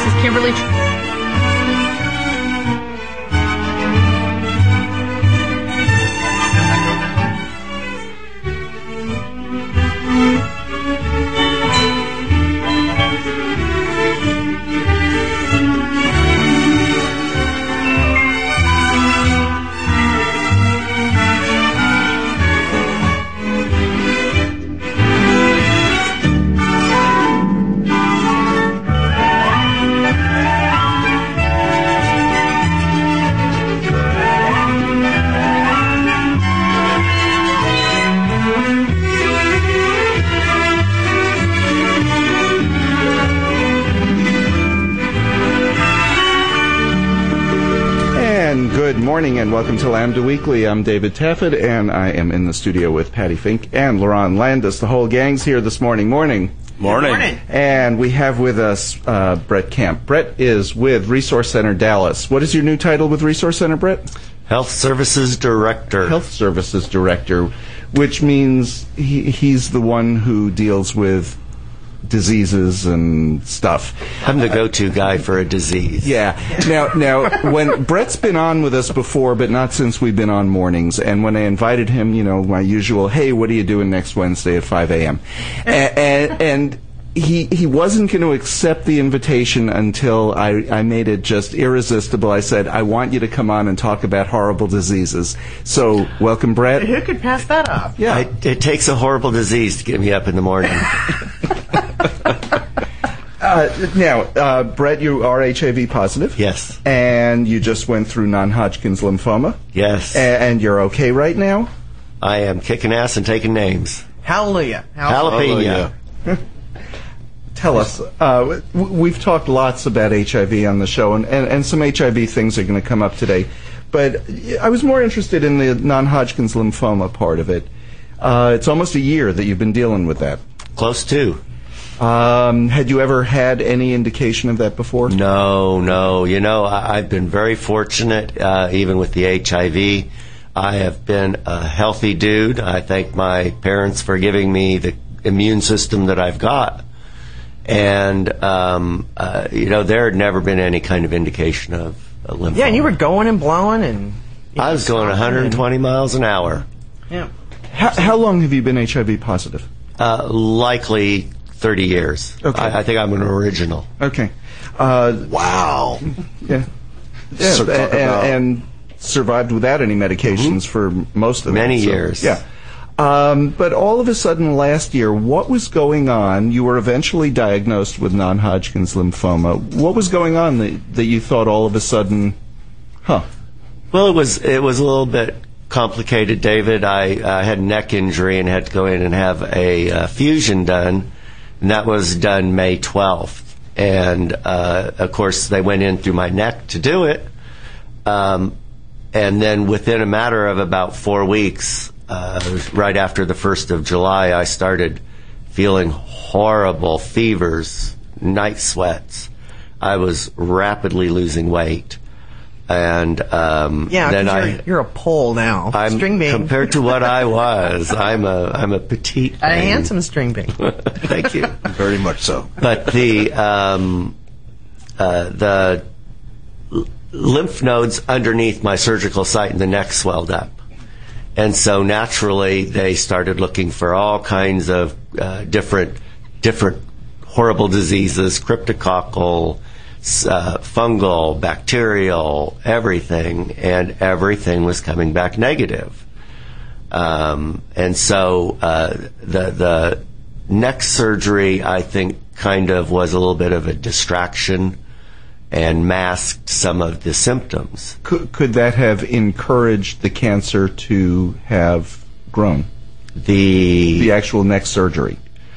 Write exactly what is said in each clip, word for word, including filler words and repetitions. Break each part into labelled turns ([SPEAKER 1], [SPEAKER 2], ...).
[SPEAKER 1] is Kimberly.
[SPEAKER 2] Good morning and welcome to Lambda Weekly. I'm David Taffet and I am in the studio with Patty Fink and Laurent Landis. The whole gang's here this morning. Morning.
[SPEAKER 3] Morning.
[SPEAKER 1] Morning.
[SPEAKER 2] And we have with us uh, Brett Camp. Brett is with Resource Center Dallas. What is your new title with Resource Center, Brett?
[SPEAKER 3] Health Services Director.
[SPEAKER 2] Health Services Director, which means he, he's the one who deals with diseases and stuff.
[SPEAKER 3] I'm the go-to guy for a disease.
[SPEAKER 2] Yeah. Now, now, when Brett's been on with us before, but not since we've been on mornings, and when I invited him, you know, my usual, hey, what are you doing next Wednesday at five a.m.? And, and, and he he wasn't going to accept the invitation until I, I made it just irresistible. I said, I want you to come on and talk about horrible diseases. So, welcome, Brett.
[SPEAKER 1] Who could pass that up?
[SPEAKER 2] Yeah.
[SPEAKER 3] I, it takes a horrible disease to get me up in the morning.
[SPEAKER 2] Uh, now, uh, Brett, you are H I V positive.
[SPEAKER 3] Yes.
[SPEAKER 2] And you just went through non-Hodgkin's lymphoma.
[SPEAKER 3] Yes.
[SPEAKER 2] A- and you're okay right now?
[SPEAKER 3] I am kicking ass and taking names.
[SPEAKER 1] Hallelujah.
[SPEAKER 3] Jalapeno.
[SPEAKER 2] Tell us. Uh, w- we've talked lots about H I V on the show, and, and, and some H I V things are going to come up today. But I was more interested in the non-Hodgkin's lymphoma part of it. Uh, it's almost a year that you've been dealing with that.
[SPEAKER 3] Close to.
[SPEAKER 2] Um, had you ever had any indication of that before?
[SPEAKER 3] No, no. You know, I, I've been very fortunate, uh, even with the H I V. I have been a healthy dude. I thank my parents for giving me the immune system that I've got. And, um, uh, you know, there had never been any kind of indication of a lymphoma.
[SPEAKER 1] Yeah, and you were going and blowing and...
[SPEAKER 3] I was going one hundred twenty and, miles an hour.
[SPEAKER 1] Yeah.
[SPEAKER 2] How, how long have you been H I V positive?
[SPEAKER 3] Uh, likely thirty years.
[SPEAKER 2] Okay.
[SPEAKER 3] I, I think I'm an original.
[SPEAKER 2] Okay. Uh,
[SPEAKER 3] Wow.
[SPEAKER 2] yeah. Yeah,
[SPEAKER 3] So talk
[SPEAKER 2] and,
[SPEAKER 3] about-
[SPEAKER 2] and survived without any medications for most of
[SPEAKER 3] Many
[SPEAKER 2] it. so,
[SPEAKER 3] years.
[SPEAKER 2] Yeah. Um, but all of a sudden last year, what was going on? You were eventually diagnosed with non-Hodgkin's lymphoma. What was going on that, that you thought all of a sudden, huh?
[SPEAKER 3] Well, it was it was a little bit complicated, David. I uh, had a neck injury and had to go in and have a uh, fusion done, and that was done May twelfth. And uh, of course, they went in through my neck to do it. Um, and then within a matter of about four weeks, uh, right after the first of July, I started feeling horrible fevers, night sweats. I was rapidly losing weight. And um,
[SPEAKER 1] Yeah,
[SPEAKER 3] then
[SPEAKER 1] 'cause
[SPEAKER 3] I,
[SPEAKER 1] you're, you're a pole now.
[SPEAKER 3] I'm
[SPEAKER 1] string bean.
[SPEAKER 3] compared to what I was. I'm a I'm a petite,
[SPEAKER 1] A
[SPEAKER 3] thing.
[SPEAKER 1] handsome string bean.
[SPEAKER 3] Thank you.
[SPEAKER 4] Very much so.
[SPEAKER 3] But the um, uh, the l- lymph nodes underneath my surgical site in the neck swelled up, and so naturally they started looking for all kinds of uh, different different horrible diseases, cryptococcal, uh, fungal, bacterial, everything, and everything was coming back negative. Um, and so uh, the the neck surgery, I think, kind of was a little bit of a distraction and masked some of the symptoms.
[SPEAKER 2] Could, could that have encouraged the cancer to have grown?
[SPEAKER 3] The
[SPEAKER 2] The actual neck surgery?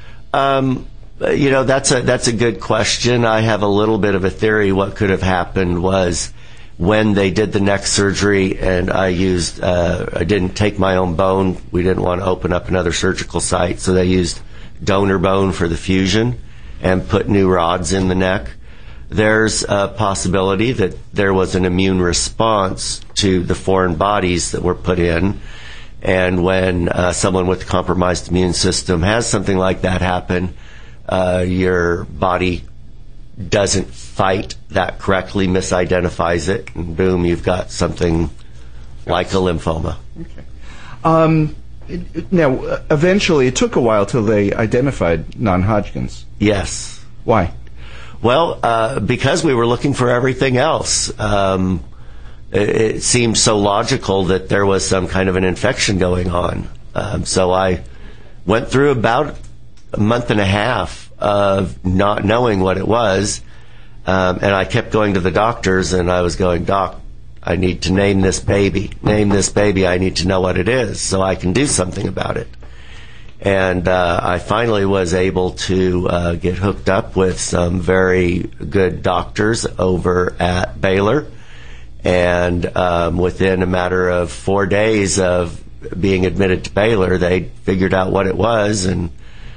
[SPEAKER 3] Um, you know, that's a that's a good question. I have a little bit of a theory. What could have happened was when they did the neck surgery, and I used uh, I didn't take my own bone. We didn't want to open up another surgical site, so they used donor bone for the fusion and put new rods in the neck. There's a possibility that there was an immune response to the foreign bodies that were put in. And when uh, someone with a compromised immune system has something like that happen, uh, your body doesn't fight that correctly, misidentifies it, and boom, you've got something like a lymphoma.
[SPEAKER 2] Okay. Um, it, it- now, uh, eventually, it took a while till they identified non-Hodgkin's.
[SPEAKER 3] Yes.
[SPEAKER 2] Why?
[SPEAKER 3] Well, uh, because we were looking for everything else. Um, it, it seemed so logical that there was some kind of an infection going on. Um, so I went through about a month and a half of not knowing what it was, um, and I kept going to the doctors, and I was going, Doc, I need to name this baby. Name this baby. I need to know what it is so I can do something about it. And uh, I finally was able to uh, get hooked up with some very good doctors over at Baylor. And um, within a matter of four days of being admitted to Baylor, they figured out what it was, and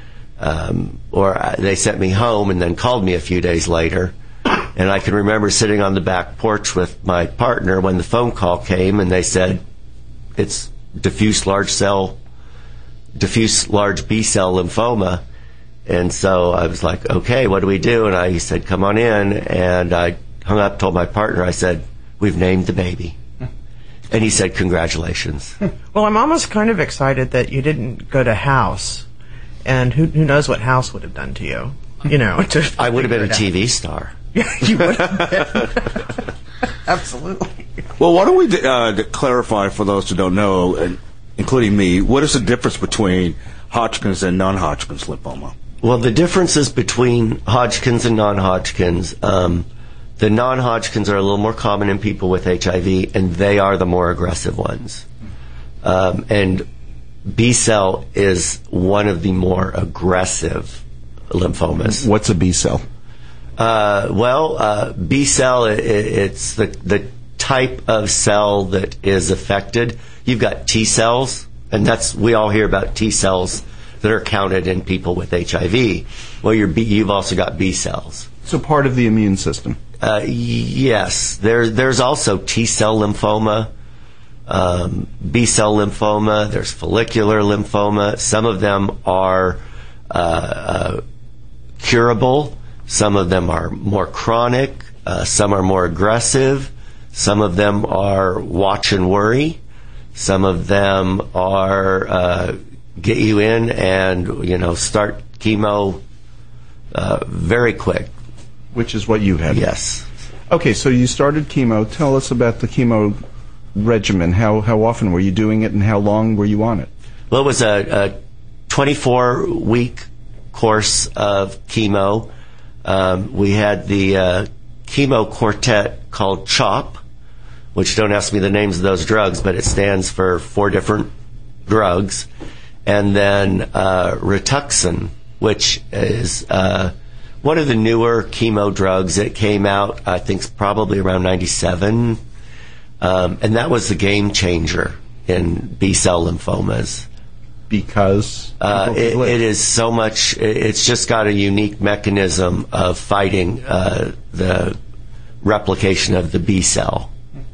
[SPEAKER 3] um, or they sent me home and then called me a few days later. And I can remember sitting on the back porch with my partner when the phone call came, and they said, it's diffuse large cell, diffuse large B-cell lymphoma. And so I was like, okay, what do we do? And I said, come on in. And I hung up, told my partner, I said, we've named the baby. And he said, congratulations.
[SPEAKER 1] Well, I'm almost kind of excited that you didn't go to House, and who who knows what House would have done to you? You know, to
[SPEAKER 3] I would have been a
[SPEAKER 1] figure it
[SPEAKER 3] T V star.
[SPEAKER 1] Yeah, you would have been. Absolutely.
[SPEAKER 4] Well, why don't we uh, to clarify for those who don't know, and including me, what is the difference between Hodgkin's and non-Hodgkin's lymphoma?
[SPEAKER 3] Well, the differences between Hodgkin's and non-Hodgkin's, um, the non-Hodgkin's are a little more common in people with H I V, and they are the more aggressive ones. Um, and B-cell is one of the more aggressive lymphomas.
[SPEAKER 2] What's a B-cell?
[SPEAKER 3] Uh, well, uh, B-cell, it, it's the, the type of cell that is affected. You've got T cells, and that's, we all hear about T cells that are counted in people with H I V. Well, you're B, you've also got B cells.
[SPEAKER 2] So part of the immune system.
[SPEAKER 3] Uh, yes, there, there's also T cell lymphoma, um, B cell lymphoma. There's follicular lymphoma. Some of them are uh, uh, curable. Some of them are more chronic. Uh, some are more aggressive. Some of them are watch and worry. Some of them are uh, get you in and, you know, start chemo uh, very quick.
[SPEAKER 2] Which is what you had.
[SPEAKER 3] Yes.
[SPEAKER 2] Okay, so you started chemo. Tell us about the chemo regimen. How how often were you doing it, and how long were you on it?
[SPEAKER 3] Well, it was a, a twenty-four week course of chemo. Um, we had the uh, chemo quartet called CHOP, which don't ask me the names of those drugs, but it stands for four different drugs. And then uh, Rituxan, which is uh, one of the newer chemo drugs. It came out, I think, probably around ninety-seven. Um, and that was the game changer in B-cell lymphomas.
[SPEAKER 2] Because
[SPEAKER 3] Uh, it, it is so much, it's just got a unique mechanism of fighting uh, the replication of the B cell.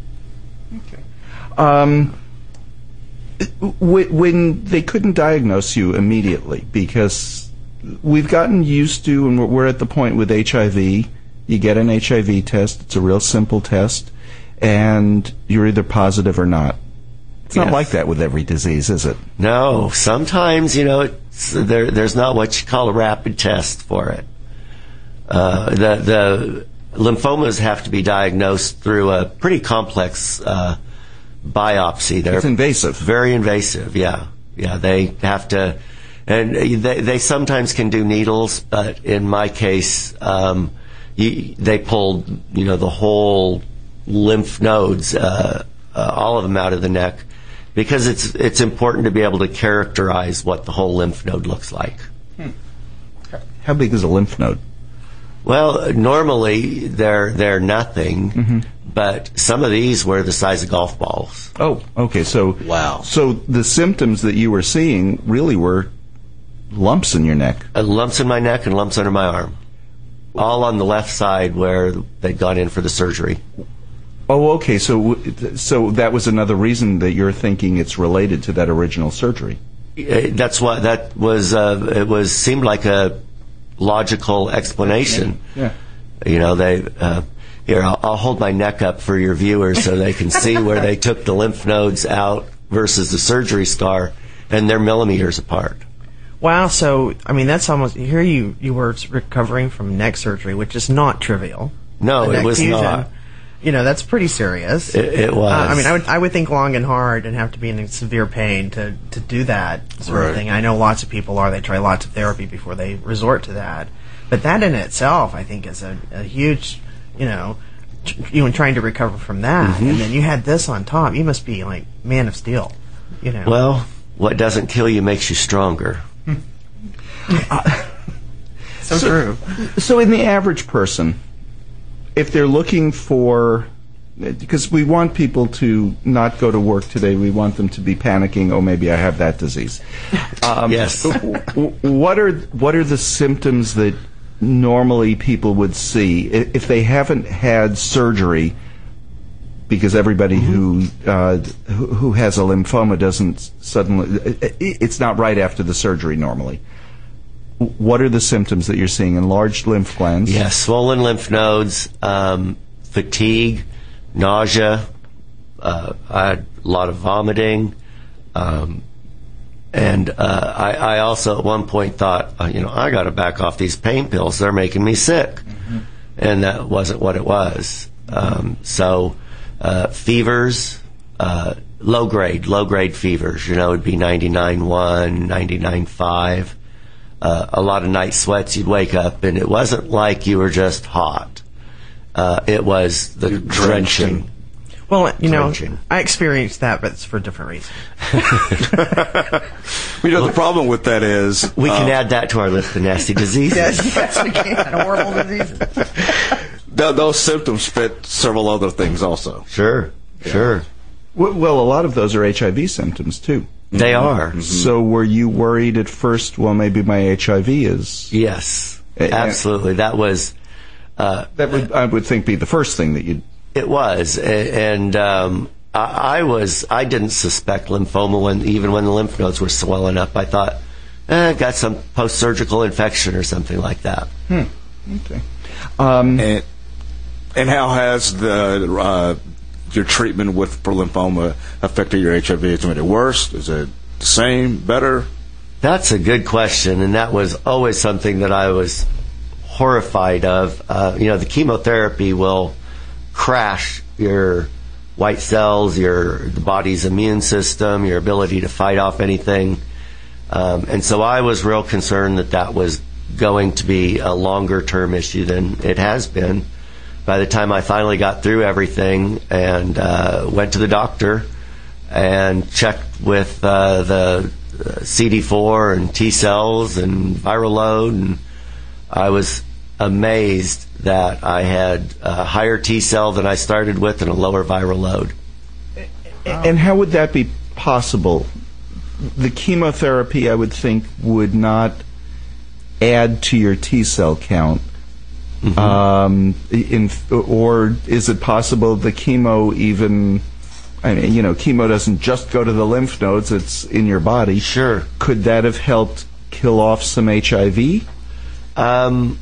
[SPEAKER 2] Um, w- when they couldn't diagnose you immediately, because we've gotten used to, and we're- we're at the point with H I V, you get an H I V test, it's a real simple test, and you're either positive or not. It's not
[SPEAKER 3] Yes.
[SPEAKER 2] like that with every disease, is it?
[SPEAKER 3] No, sometimes, you know, it's, there, there's not what you call a rapid test for it. Uh, the, the lymphomas have to be diagnosed through a pretty complex uh, biopsy. They're
[SPEAKER 2] It's invasive.
[SPEAKER 3] very invasive, yeah. Yeah, they have to, and they, they sometimes can do needles, but in my case, um, you, they pulled, you know, the whole lymph nodes, uh, uh, all of them out of the neck, because it's it's important to be able to characterize what the whole lymph node looks like.
[SPEAKER 2] How big is a lymph node?
[SPEAKER 3] Well, normally they're they're nothing,
[SPEAKER 2] Mm-hmm.
[SPEAKER 3] but some of these were the size of golf balls.
[SPEAKER 2] Oh, okay. So
[SPEAKER 4] Wow.
[SPEAKER 2] So the symptoms that you were seeing really were lumps in your neck.
[SPEAKER 3] Uh, lumps in my neck and lumps under my arm, all on the left side where they'd gone in for the surgery.
[SPEAKER 2] Oh, okay. So, w- so that was another reason that you're thinking it's related to that original surgery.
[SPEAKER 3] Uh, That's what that was. Uh, it was seemed like a logical explanation.
[SPEAKER 2] Yeah.
[SPEAKER 3] You know, they uh, here I'll, I'll hold my neck up for your viewers so they can see where they took the lymph nodes out versus the surgery scar, and they're millimeters apart.
[SPEAKER 1] Wow, so, I mean, that's almost, here you, you were recovering from neck surgery, which is not trivial.
[SPEAKER 3] No, it was
[SPEAKER 1] fusion,
[SPEAKER 3] not.
[SPEAKER 1] You know, that's pretty serious.
[SPEAKER 3] It, it was.
[SPEAKER 1] Uh, I mean, I would I would think long and hard and have to be in severe pain to, to do that sort
[SPEAKER 4] Right.
[SPEAKER 1] of thing. I know lots of people are. They try lots of therapy before they resort to that. But that in itself, I think, is a, a huge, you know, tr- you know, trying to recover from that.
[SPEAKER 3] Mm-hmm.
[SPEAKER 1] And then you had this on top. You must be like Man of Steel, you know.
[SPEAKER 3] Well, what doesn't kill you makes you stronger.
[SPEAKER 1] so, true.
[SPEAKER 2] So in the average person, if they're looking for, because we want people to not go to work today, we want them to be panicking, oh, maybe I have that disease. Um,
[SPEAKER 3] Yes.
[SPEAKER 2] w- w- What are what are the symptoms that normally people would see I- if they haven't had surgery? Because everybody who uh, who who has a lymphoma doesn't suddenly, it- it's not right after the surgery normally. What are the symptoms that you're seeing? Enlarged lymph glands?
[SPEAKER 3] Yes, swollen lymph nodes, um, fatigue, nausea, uh, I had a lot of vomiting, um, and uh, I, I also at one point thought, uh, you know, I got to back off these pain pills. They're making me sick, mm-hmm. and that wasn't what it was. Um, so uh, fevers, uh, low grade, low grade fevers. You know, it'd be ninety-nine point one, ninety-nine point five. Uh, a lot of night sweats. You'd wake up, and it wasn't like you were just hot. Uh, it was the drenching.
[SPEAKER 1] Well, you know,
[SPEAKER 3] Drenching.
[SPEAKER 1] I experienced that, but it's for a different reason.
[SPEAKER 4] You know, the problem with that is
[SPEAKER 3] We can
[SPEAKER 4] uh,
[SPEAKER 3] add that to our list of nasty diseases.
[SPEAKER 1] yes, we can. Horrible diseases.
[SPEAKER 4] th- those symptoms fit several other things also.
[SPEAKER 3] Sure, sure.
[SPEAKER 2] W- Well, a lot of those are H I V symptoms, too.
[SPEAKER 3] They are.
[SPEAKER 2] So were you worried at first, well, maybe my H I V is...
[SPEAKER 3] Yes,
[SPEAKER 2] Uh,
[SPEAKER 3] absolutely. That was, uh,
[SPEAKER 2] That would, I would think, be the first thing that you'd...
[SPEAKER 3] it was. A- And um, I, I was, I didn't suspect lymphoma when, even when the lymph nodes were swelling up. I thought, eh, I got some post-surgical infection or something like that.
[SPEAKER 2] Okay. Um,
[SPEAKER 4] And and how has the uh, your treatment with for lymphoma affected your H I V? Is it worse? Is it the same? Better?
[SPEAKER 3] That's a good question, and that was always something that I was horrified of. Uh, you know, the chemotherapy will crash your white cells, your the body's immune system, your ability to fight off anything. Um, and so I was real concerned that that was going to be a longer-term issue than it has been. By the time I finally got through everything and uh, went to the doctor and checked with uh, the C D four and T cells and viral load, and I was amazed that I had a higher T cell than I started with and a lower viral load.
[SPEAKER 2] And how would that be possible? The chemotherapy, I would think, would not add to your T cell count.
[SPEAKER 3] Mm-hmm.
[SPEAKER 2] Um, in, or is it possible the chemo even... I mean, you know, chemo doesn't just go to the lymph nodes, it's in your body.
[SPEAKER 3] Sure.
[SPEAKER 2] Could that have helped kill off some H I V?
[SPEAKER 3] Um,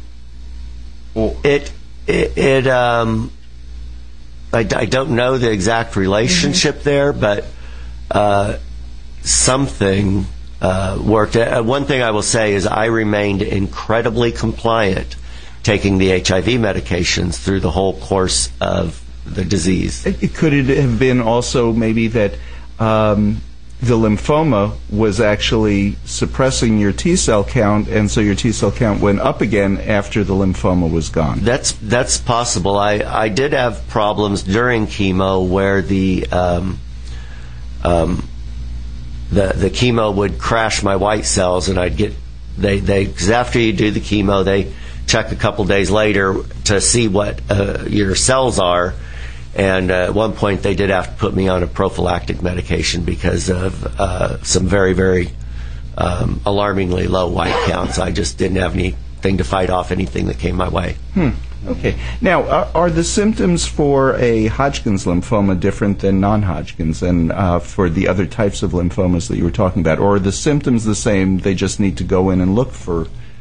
[SPEAKER 3] it, it, it um, I, I don't know the exact relationship mm-hmm. there, but uh, something uh, worked. Uh, one thing I will say is I remained incredibly compliant taking the H I V medications through the whole course of the disease.
[SPEAKER 2] It, could it have been also maybe that um, the lymphoma was actually suppressing your T cell count, and so your T cell count went up again after the lymphoma was gone?
[SPEAKER 3] That's that's possible. I, I did have problems during chemo where the um, um, the the chemo would crash my white cells, and I'd get they they because after you do the chemo, they check a couple days later to see what uh, your cells are. And uh, at one point, they did have to put me on a prophylactic medication because of uh, some very, very um, alarmingly low white counts. I just didn't have anything to fight off anything that came my way.
[SPEAKER 2] Hmm. Okay. Now, are, are the symptoms for a Hodgkin's lymphoma different than non-Hodgkin's, and uh, for the other types of lymphomas that you were talking about? Or are the symptoms the same, they just need to go in and look for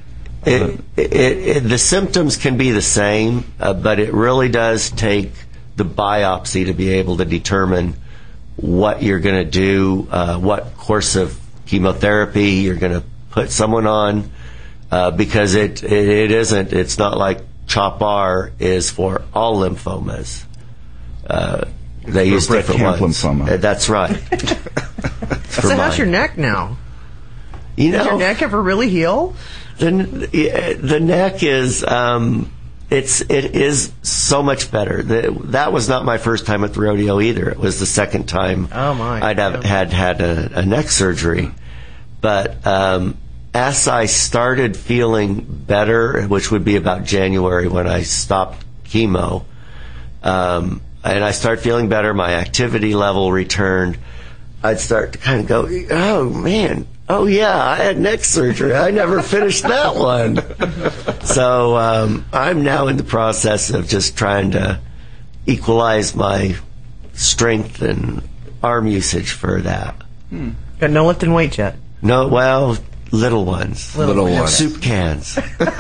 [SPEAKER 3] It, it, it, the symptoms can be the same, uh, but it really does take the biopsy to be able to determine what you're going to do, uh, what course of chemotherapy you're going to put someone on, uh, because it, it it isn't. It's not like CHOP-R is for all lymphomas. Uh, they use
[SPEAKER 2] Brett
[SPEAKER 3] different
[SPEAKER 2] Camp
[SPEAKER 3] ones.
[SPEAKER 2] lymphoma.
[SPEAKER 3] Uh, that's right.
[SPEAKER 1] So how's your neck now?
[SPEAKER 3] You
[SPEAKER 1] Did
[SPEAKER 3] know,
[SPEAKER 1] your neck ever really heal?
[SPEAKER 3] the the neck is um, it's it is so much better. The, that was not my first time at the rodeo either. It was the second time
[SPEAKER 1] Oh, my.
[SPEAKER 3] I'd have had had a, a neck surgery. But um, as I started feeling better, which would be about January when I stopped chemo, um, and I started feeling better, my activity level returned. I'd start to kind of go, oh man, oh yeah, I had neck surgery. I never finished that one. So um, I'm now in the process of just trying to equalize my strength and arm usage for that.
[SPEAKER 1] Hmm. Got no lifting weights yet?
[SPEAKER 3] No, well, little ones.
[SPEAKER 4] Little ones.
[SPEAKER 3] Soup cans.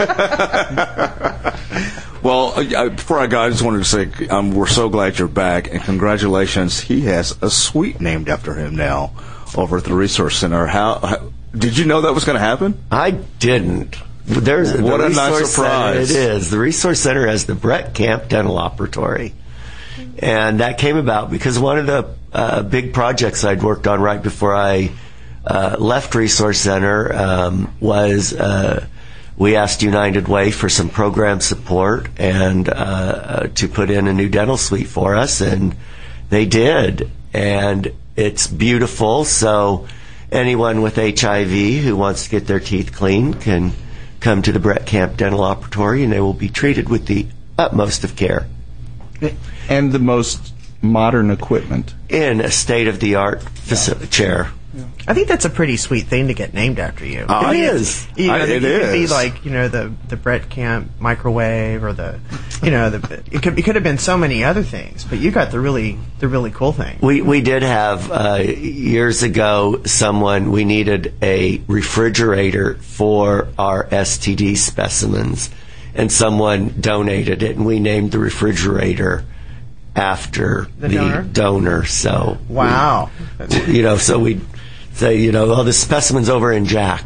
[SPEAKER 4] Well, uh, before I go, I just wanted to say um, we're so glad you're back, and congratulations. He has a suite named after him now over at the Resource Center. How, how did you know that was going to happen?
[SPEAKER 3] I didn't. There's
[SPEAKER 4] What
[SPEAKER 3] the
[SPEAKER 4] a nice
[SPEAKER 3] Resource
[SPEAKER 4] surprise.
[SPEAKER 3] Center, it is. The Resource Center has the Brett Camp Dental Operatory. And that came about because one of the uh, big projects I'd worked on right before I uh, left Resource Center um, was uh, we asked United Way for some program support and uh, uh, to put in a new dental suite for us, and they did. And it's beautiful, so anyone with H I V who wants to get their teeth cleaned can come to the Brett Camp Dental Operatory, and they will be treated with the utmost of care.
[SPEAKER 2] And the most modern equipment.
[SPEAKER 3] In a state-of-the-art faci- chair.
[SPEAKER 1] I think that's a pretty sweet thing to get named after you.
[SPEAKER 4] Uh,
[SPEAKER 3] It
[SPEAKER 1] I mean,
[SPEAKER 3] is.
[SPEAKER 1] You know,
[SPEAKER 4] I-
[SPEAKER 1] it
[SPEAKER 4] it
[SPEAKER 1] could be
[SPEAKER 4] is.
[SPEAKER 1] like, you know, the the Brett Camp microwave or the, you know, the it could it could have been so many other things, but you got the really the really cool thing.
[SPEAKER 3] We we did have uh, years ago someone we needed a refrigerator for our S T D specimens, and someone donated it, and we named the refrigerator after
[SPEAKER 1] The
[SPEAKER 3] the,
[SPEAKER 1] donor?
[SPEAKER 3] donor. So
[SPEAKER 1] Wow.
[SPEAKER 3] we, you know, so we say, you know, oh, the specimen's over in Jack.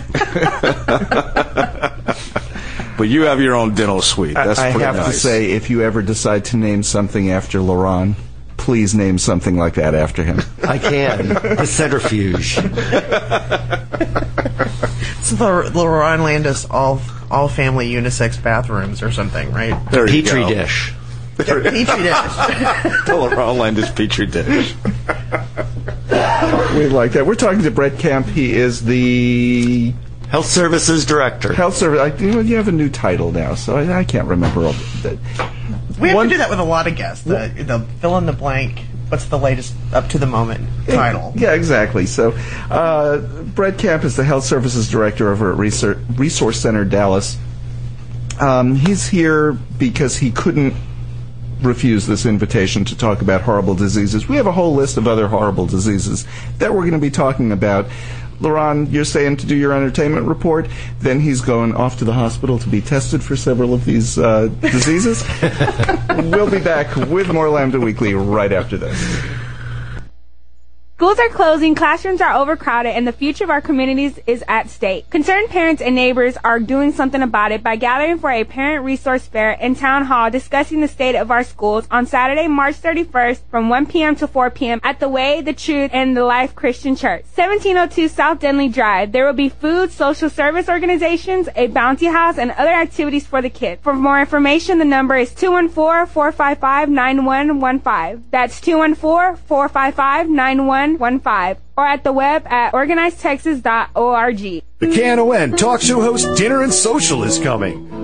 [SPEAKER 4] But you have your own dental suite. That's
[SPEAKER 2] I
[SPEAKER 4] pretty
[SPEAKER 2] have to
[SPEAKER 4] nice.
[SPEAKER 2] say, if you ever decide to name something after Laurent, please name something like that after him.
[SPEAKER 3] I can. The centrifuge.
[SPEAKER 1] It's the Laurent Landis all all family unisex bathrooms or something, right?
[SPEAKER 4] There you
[SPEAKER 3] Petri
[SPEAKER 4] go.
[SPEAKER 3] dish.
[SPEAKER 1] Petri dish.
[SPEAKER 4] The Laurent Landis Petri dish.
[SPEAKER 2] We like that. We're talking to Brett Camp. He is the
[SPEAKER 3] Health Services Director.
[SPEAKER 2] health service. I, you, know, you have a new title now, so I, I can't remember all that.
[SPEAKER 1] We have
[SPEAKER 2] One-
[SPEAKER 1] to do that with a lot of guests. The, the fill in the blank. What's the latest up to the moment title?
[SPEAKER 2] Yeah, exactly. So, uh, Brett Camp is the Health Services Director over at Research, Resource Center Dallas. Um, he's here because he couldn't refuse this invitation to talk about horrible diseases. We have a whole list of other horrible diseases that we're going to be talking about. Laurent, you're saying to do your entertainment report, then he's going off to the hospital to be tested for several of these uh, diseases. We'll be back with more Lambda Weekly right after this.
[SPEAKER 5] Schools are closing, classrooms are overcrowded, and the future of our communities is at stake. Concerned parents and neighbors are doing something about it by gathering for a parent resource fair in Town Hall discussing the state of our schools on Saturday, March thirty-first from one p.m. to four p.m. at The Way, The Truth, and The Life Christian Church, seventeen oh two South Denley Drive. There will be food, social service organizations, a bounty house, and other activities for the kids. For more information, the number is two one four, four five five, nine one one five. That's two one four, four five five, nine one one five. Or at the web at organized texas dot org.
[SPEAKER 6] The K N O N talk show host Dinner and Social is coming.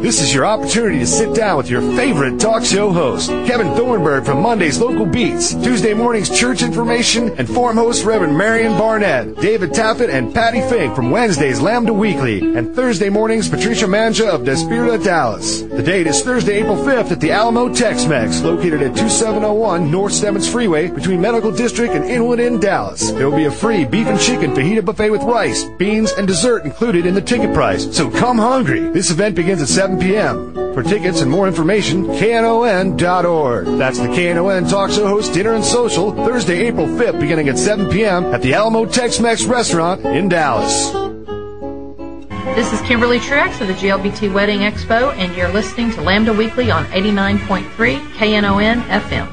[SPEAKER 6] This is your opportunity to sit down with your favorite talk show host, Kevin Thornburg from Monday's Local Beats, Tuesday morning's Church Information, and forum host Reverend Marion Barnett, David Taffet, and Patty Fink from Wednesday's Lambda Weekly, and Thursday morning's Patricia Manja of Despierta Dallas. The date is Thursday, April fifth at the Alamo Tex-Mex, located at twenty-seven oh one North Stemmons Freeway between Medical District and Inwood in Dallas. There will be a free beef and chicken fajita buffet with rice, beans, and dessert included in the ticket price. So come hungry. This event begins at seven p.m. For tickets and more information, K N O N dot org. That's the K N O N Talk Show Host Dinner and Social, Thursday, April fifth, beginning at seven p.m. at the Alamo Tex-Mex Restaurant in Dallas.
[SPEAKER 7] This is Kimberly Truex of the G L B T Wedding Expo, and you're listening to Lambda Weekly on eighty-nine point three K N O N F M.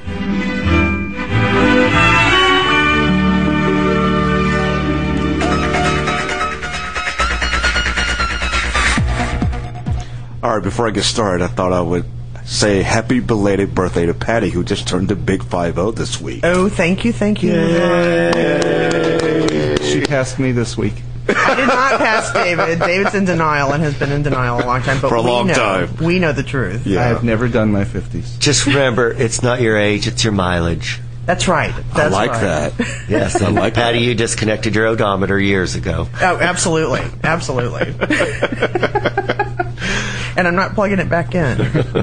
[SPEAKER 4] All right, before I get started, I thought I would say happy belated birthday to Patty, who just turned the big five oh this week.
[SPEAKER 1] Oh, thank you, thank you.
[SPEAKER 2] Yay. She passed me this week.
[SPEAKER 1] I did not pass David. David's in denial and has been in denial a long time. But
[SPEAKER 4] For a
[SPEAKER 1] we
[SPEAKER 4] long
[SPEAKER 1] know,
[SPEAKER 4] time.
[SPEAKER 1] We know the truth.
[SPEAKER 4] Yeah.
[SPEAKER 2] I have never done my fifties.
[SPEAKER 3] Just remember, it's not your age, it's your mileage.
[SPEAKER 1] That's right. That's
[SPEAKER 4] I like
[SPEAKER 1] right.
[SPEAKER 4] that.
[SPEAKER 3] Yes,
[SPEAKER 4] I
[SPEAKER 3] and
[SPEAKER 4] like
[SPEAKER 3] Patty,
[SPEAKER 4] that.
[SPEAKER 3] you disconnected your odometer years ago.
[SPEAKER 1] Oh, absolutely. Absolutely. And I'm not plugging it back in.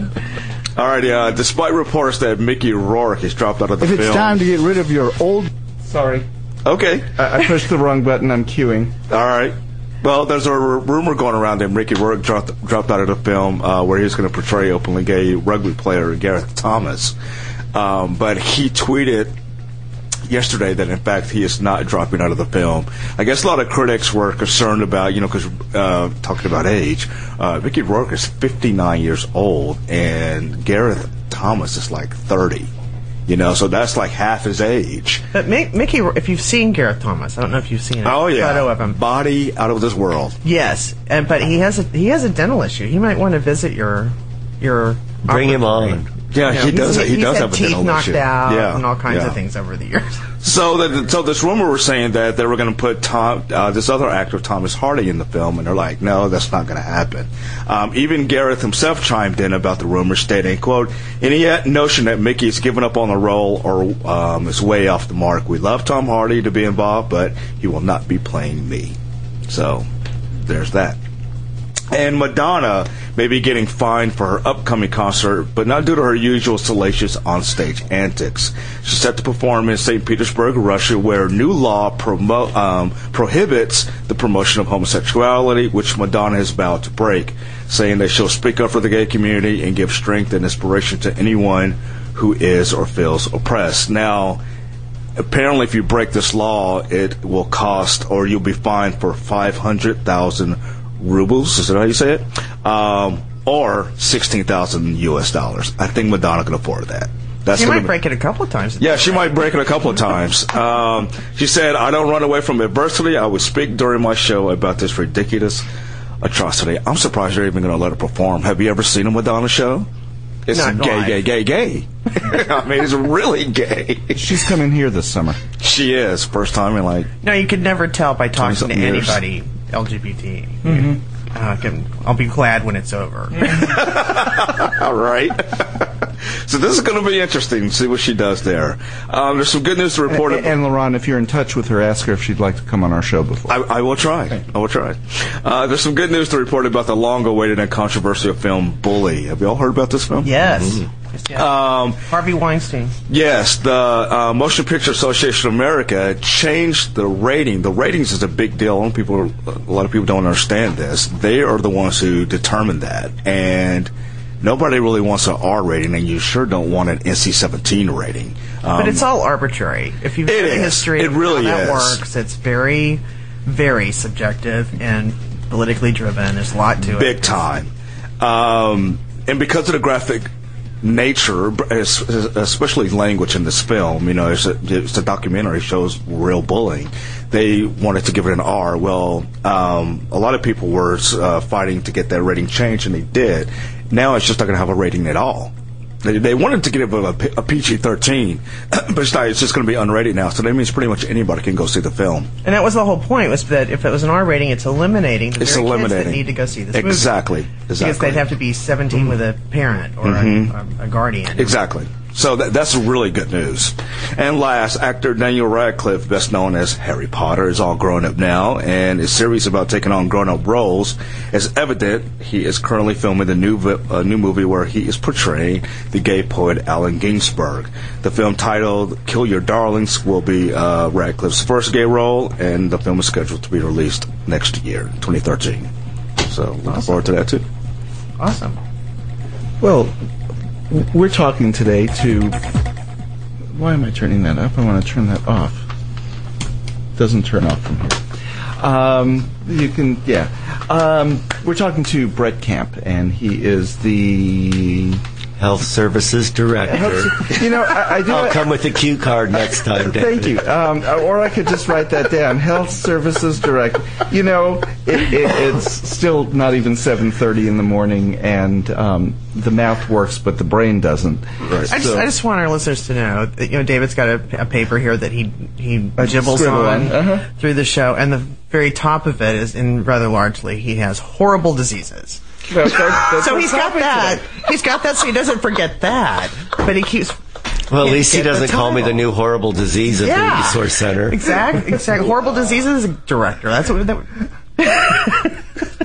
[SPEAKER 4] All right, uh, despite reports that Mickey Rourke has dropped out of the
[SPEAKER 2] If
[SPEAKER 4] film.
[SPEAKER 2] it's time to get rid of your old... Sorry.
[SPEAKER 4] Okay.
[SPEAKER 2] I, I pushed the wrong button. I'm queuing.
[SPEAKER 4] All right. Well, there's a r- rumor going around that Mickey Rourke dropped, dropped out of the film uh, where he was going to portray openly gay rugby player Gareth Thomas. Um, but he tweeted yesterday that, in fact, he is not dropping out of the film. I guess a lot of critics were concerned about, you know, because uh, talking about age, uh, Mickey Rourke is fifty-nine years old, and Gareth Thomas is like thirty. You know, so that's like half his age.
[SPEAKER 1] But Mick, Mickey, if you've seen Gareth Thomas, I don't know if you've seen a
[SPEAKER 4] Oh yeah,
[SPEAKER 1] photo of him.
[SPEAKER 4] Body out of this world.
[SPEAKER 1] Yes, and, but he has a he has a dental issue. He might want to visit your your.
[SPEAKER 3] Bring him
[SPEAKER 1] operatory.
[SPEAKER 3] on.
[SPEAKER 4] Yeah,
[SPEAKER 1] You know,
[SPEAKER 4] he does.
[SPEAKER 1] he's-
[SPEAKER 4] He
[SPEAKER 1] he's
[SPEAKER 4] does
[SPEAKER 1] had
[SPEAKER 4] have a
[SPEAKER 1] teeth
[SPEAKER 4] dental
[SPEAKER 1] knocked
[SPEAKER 4] issue.
[SPEAKER 1] out
[SPEAKER 4] Yeah,
[SPEAKER 1] and all kinds
[SPEAKER 4] yeah.
[SPEAKER 1] of things over the years.
[SPEAKER 4] So, the, so this rumor was saying that they were going to put Tom, uh, this other actor, Thomas Hardy, in the film, and they're like, no, that's not going to happen. Um, even Gareth himself chimed in about the rumor, stating, quote, any notion that Mickey's given up on the role or um, is way off the mark. We love Tom Hardy to be involved, but he will not be playing me. So, there's that. And Madonna may be getting fined for her upcoming concert, but not due to her usual salacious onstage antics. She's set to perform in Saint Petersburg, Russia, where new law promo- um, prohibits the promotion of homosexuality, which Madonna has vowed to break, saying that she'll speak up for the gay community and give strength and inspiration to anyone who is or feels oppressed. Now, apparently, if you break this law, it will cost, or you'll be fined for five hundred thousand rubles, is that how you say it? Um, or sixteen thousand U S dollars. I think Madonna can afford that. That's
[SPEAKER 1] She
[SPEAKER 4] gonna
[SPEAKER 1] might
[SPEAKER 4] be-
[SPEAKER 1] break it a couple of times.
[SPEAKER 4] Yeah, she might break it a couple of times. Um, she said, I don't run away from adversity. I would speak during my show about this ridiculous atrocity. I'm surprised you're even going to let her perform. Have you ever seen a Madonna show? It's
[SPEAKER 1] Not
[SPEAKER 4] gay,
[SPEAKER 1] live.
[SPEAKER 4] gay, gay, gay. I mean, it's really gay.
[SPEAKER 2] She's coming here this summer.
[SPEAKER 4] She is. First time in like...
[SPEAKER 1] No, you could never tell by talking to
[SPEAKER 4] twenty-something years.
[SPEAKER 1] anybody L G B T. Mm-hmm. Uh, can, I'll be glad when it's over.
[SPEAKER 4] All right. So this is going to be interesting to see what she does there. Um, there's some good news to report.
[SPEAKER 2] And, and Laurent, if you're in touch with her, ask her if she'd like to come on our show before.
[SPEAKER 4] I, I will try. I will try. Uh, there's some good news to report about the long-awaited and controversial film Bully. Have you all heard about this film?
[SPEAKER 1] Yes.
[SPEAKER 4] Mm-hmm.
[SPEAKER 1] Yes, yes.
[SPEAKER 4] Um,
[SPEAKER 1] Harvey Weinstein.
[SPEAKER 4] Yes, the uh, Motion Picture Association of America changed the rating. The ratings is a big deal. People, a lot of people don't understand this. They are the ones who determine that, and nobody really wants an R rating, and you sure don't want an N C seventeen rating. Um,
[SPEAKER 1] But it's all arbitrary. If you've
[SPEAKER 4] it
[SPEAKER 1] read the
[SPEAKER 4] is.
[SPEAKER 1] history
[SPEAKER 4] It
[SPEAKER 1] of
[SPEAKER 4] really
[SPEAKER 1] how that
[SPEAKER 4] is.
[SPEAKER 1] works, it's very, very subjective and politically driven. There's a lot to it.
[SPEAKER 4] big time, um, and because of the graphic nature, es- especially language in this film, you know, it's a, it's a documentary, shows real bullying. They wanted to give it an R. Well, um, a lot of people were uh, fighting to get that rating changed, and they did. Now it's just not going to have a rating at all. They, they wanted to give it a, a P G thirteen, but it's, not, it's just going to be unrated now. So that means pretty much anybody can go see the film.
[SPEAKER 1] And that was the whole point, was that if it was an R rating, it's eliminating the
[SPEAKER 4] it's
[SPEAKER 1] very
[SPEAKER 4] eliminating.
[SPEAKER 1] kids that need to go see this
[SPEAKER 4] exactly.
[SPEAKER 1] movie.
[SPEAKER 4] Exactly.
[SPEAKER 1] Because they'd have to be seventeen mm-hmm. with a parent or mm-hmm. a, a, a guardian.
[SPEAKER 4] Exactly. So that, that's really good news. And last, actor Daniel Radcliffe, best known as Harry Potter, is all grown up now and is serious about taking on grown-up roles. As evident, he is currently filming the new uh, new movie where he is portraying the gay poet Allen Ginsberg. The film titled Kill Your Darlings will be uh, Radcliffe's first gay role, and the film is scheduled to be released next year, twenty thirteen. So looking awesome. forward to that, too.
[SPEAKER 1] Awesome.
[SPEAKER 2] Well, we're talking today to... Why am I turning that up? I want to turn that off. Doesn't turn off from here. Um, you can, yeah. Um, we're talking to Brett Camp, and he is the...
[SPEAKER 3] Health Services Director.
[SPEAKER 2] You know, I, I do...
[SPEAKER 3] I'll come with a cue card next time, David.
[SPEAKER 2] Thank you. Um, or I could just write that down. Health Services Director. You know, it, it, it's still not even seven thirty in the morning, and um, the mouth works, but the brain doesn't.
[SPEAKER 1] Right. I, just, so, I just want our listeners to know that, you know, David's got a, a paper here that he, he gibbles on uh-huh. through the show, and the very top of it is, in rather largely, he has horrible diseases.
[SPEAKER 2] Well, that, that's
[SPEAKER 1] so he's got that. Today. He's got that, so he doesn't forget that. But he keeps.
[SPEAKER 3] Well, at least he doesn't call me the new horrible disease at
[SPEAKER 1] yeah.
[SPEAKER 3] the Resource Center.
[SPEAKER 1] Exactly. Exactly. Horrible diseases director. That's what. That,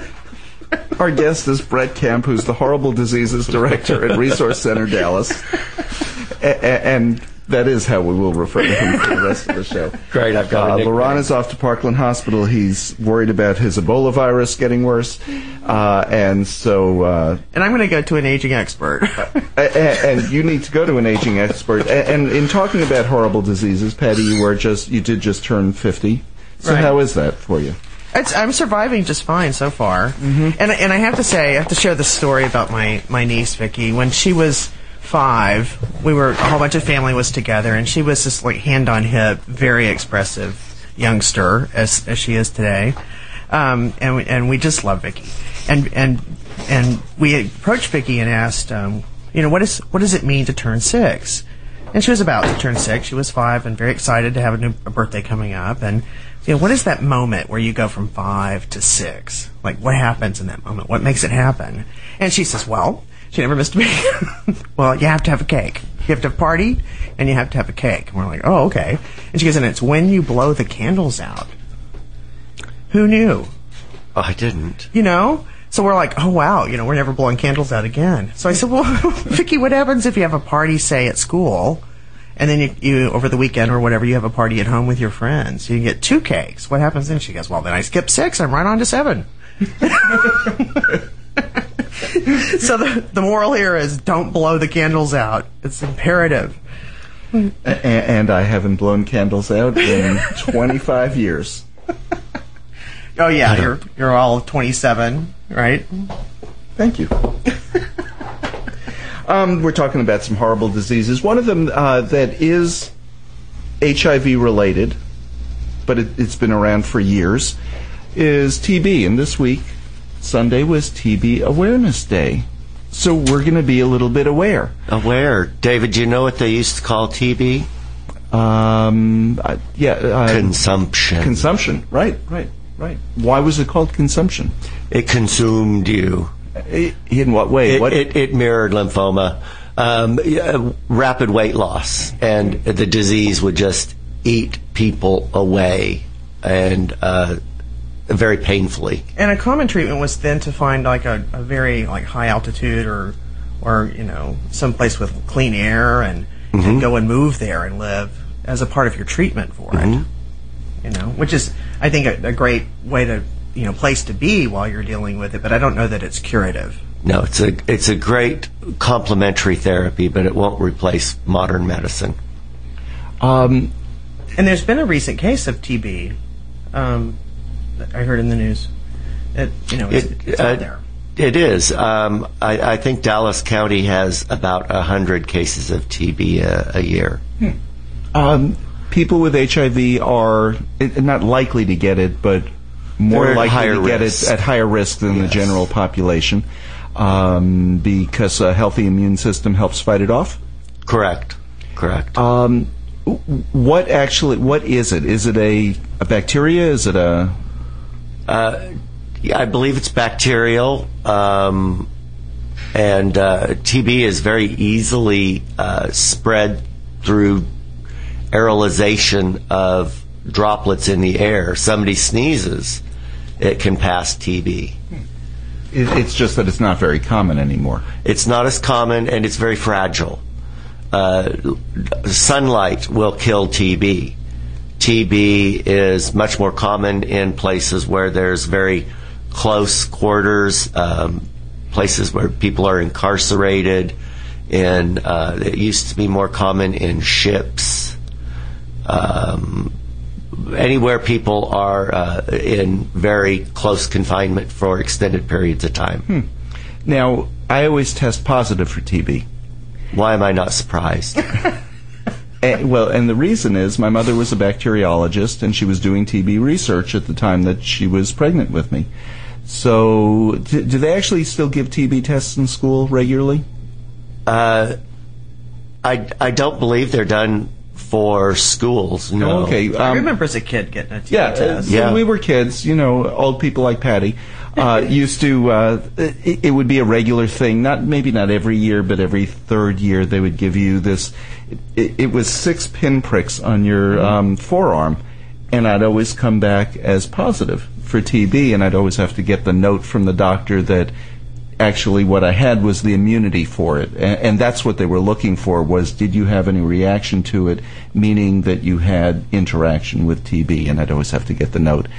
[SPEAKER 2] Our guest is Brett Camp, who's the horrible diseases director at Resource Center Dallas, a- a- and. That is how we will refer to him for the rest of the show.
[SPEAKER 3] Great, I've got
[SPEAKER 2] uh,
[SPEAKER 3] a nickname.
[SPEAKER 2] Laurent is off to Parkland Hospital. He's worried about his Ebola virus getting worse. Uh, and so... Uh,
[SPEAKER 1] and I'm going to go to an aging expert.
[SPEAKER 2] and, and you need to go to an aging expert. And, and in talking about horrible diseases, Patty, you were just you did just turn fifty. So
[SPEAKER 1] right.
[SPEAKER 2] How is that for you?
[SPEAKER 1] It's, I'm surviving just fine so far. Mm-hmm. And, and I have to say, I have to share the story about my, my niece, Vicky. When she was... five, we were, a whole bunch of family was together, and she was this like hand on hip, very expressive youngster as as she is today, um, and we, and we just love Vicky, and and and we approached Vicky and asked, um, you know, what is what does it mean to turn six? And she was about to turn six. She was five and very excited to have a new a birthday coming up, and you know, what is that moment where you go from five to six? Like, what happens in that moment? What makes it happen? And she says, well. She never missed a beat. Well, you have to have a cake. You have to have a party, and you have to have a cake. And we're like, oh, okay. And she goes, and it's when you blow the candles out. Who knew?
[SPEAKER 3] Oh, I didn't.
[SPEAKER 1] You know? So we're like, oh, wow, you know, we're never blowing candles out again. So I said, well, Vicky, what happens if you have a party, say, at school, and then you, you, over the weekend or whatever, you have a party at home with your friends? You get two cakes. What happens then? She goes, well, then I skip six. I'm right on to seven. So the, the moral here is don't blow the candles out. It's imperative.
[SPEAKER 2] A- and I haven't blown candles out in twenty-five years.
[SPEAKER 1] Oh yeah, you're you're all twenty-seven, right?
[SPEAKER 2] Thank you. um, we're talking about some horrible diseases. One of them uh, that is H I V related, but it, it's been around for years, is T B. And this week, Sunday was T B Awareness Day. So we're going to be a little bit aware.
[SPEAKER 3] Aware. David, do you know what they used to call T B?
[SPEAKER 2] Um, uh, yeah. Uh,
[SPEAKER 3] consumption.
[SPEAKER 2] Consumption. Right, right, right. Why was it called consumption?
[SPEAKER 3] It consumed you.
[SPEAKER 2] It, in what way?
[SPEAKER 3] It,
[SPEAKER 2] what?
[SPEAKER 3] It, it mirrored lymphoma. Um, yeah, rapid weight loss. And the disease would just eat people away. And... Uh, very painfully.
[SPEAKER 1] And a common treatment was then to find like a, a very like high altitude or or you know someplace with clean air and, mm-hmm. and go and move there and live as a part of your treatment for mm-hmm. it. You know, which is I think a, a great way to you know place to be while you're dealing with it. But I don't know that it's curative.
[SPEAKER 3] No, it's a it's a great complementary therapy, but it won't replace modern medicine.
[SPEAKER 2] Um,
[SPEAKER 1] and there's been a recent case of T B. Um, I heard in the news. It, you know, it's,
[SPEAKER 3] it,
[SPEAKER 1] it's
[SPEAKER 3] uh,
[SPEAKER 1] out there.
[SPEAKER 3] It is. Um, I, I think Dallas County has about a hundred cases of T B a, a year.
[SPEAKER 2] Hmm. Um, people with H I V are not likely to get it, but more
[SPEAKER 3] They're
[SPEAKER 2] likely to
[SPEAKER 3] risk.
[SPEAKER 2] get it at higher risk than yes. the general population. um, because a healthy immune system helps fight it off?
[SPEAKER 3] Correct. Correct.
[SPEAKER 2] Um, what actually? What is it? Is it a, a bacteria? Is it a?
[SPEAKER 3] Uh, yeah, I believe it's bacterial, um, and uh, T B is very easily uh, spread through aerolization of droplets in the air. Somebody sneezes, it can pass T B.
[SPEAKER 2] It's just that it's not very common anymore.
[SPEAKER 3] It's not as common, and it's very fragile. Uh, sunlight will kill T B. T B is much more common in places where there's very close quarters, um, places where people are incarcerated. In uh, it used to be more common in ships. Um, anywhere people are uh, in very close confinement for extended periods of time.
[SPEAKER 2] Hmm. Now, I always test positive for T B.
[SPEAKER 3] Why am I not surprised?
[SPEAKER 2] And, well, and the reason is my mother was a bacteriologist, and she was doing T B research at the time that she was pregnant with me. So, do, do they actually still give T B tests in school regularly?
[SPEAKER 3] Uh, I, I don't believe they're done for schools. No.
[SPEAKER 2] Oh, okay. Um,
[SPEAKER 1] I remember as a kid getting a T B
[SPEAKER 2] yeah,
[SPEAKER 1] test.
[SPEAKER 2] Uh,
[SPEAKER 3] Yeah.
[SPEAKER 2] When we were kids, you know, old people like Patty uh, used to. Uh, it, it would be a regular thing. Not maybe not every year, but every third year they would give you this. It, it was six pinpricks on your um, forearm, and I'd always come back as positive for T B, and I'd always have to get the note from the doctor that actually what I had was the immunity for it, and, and that's what they were looking for, was did you have any reaction to it, meaning that you had interaction with T B, and I'd always have to get the note.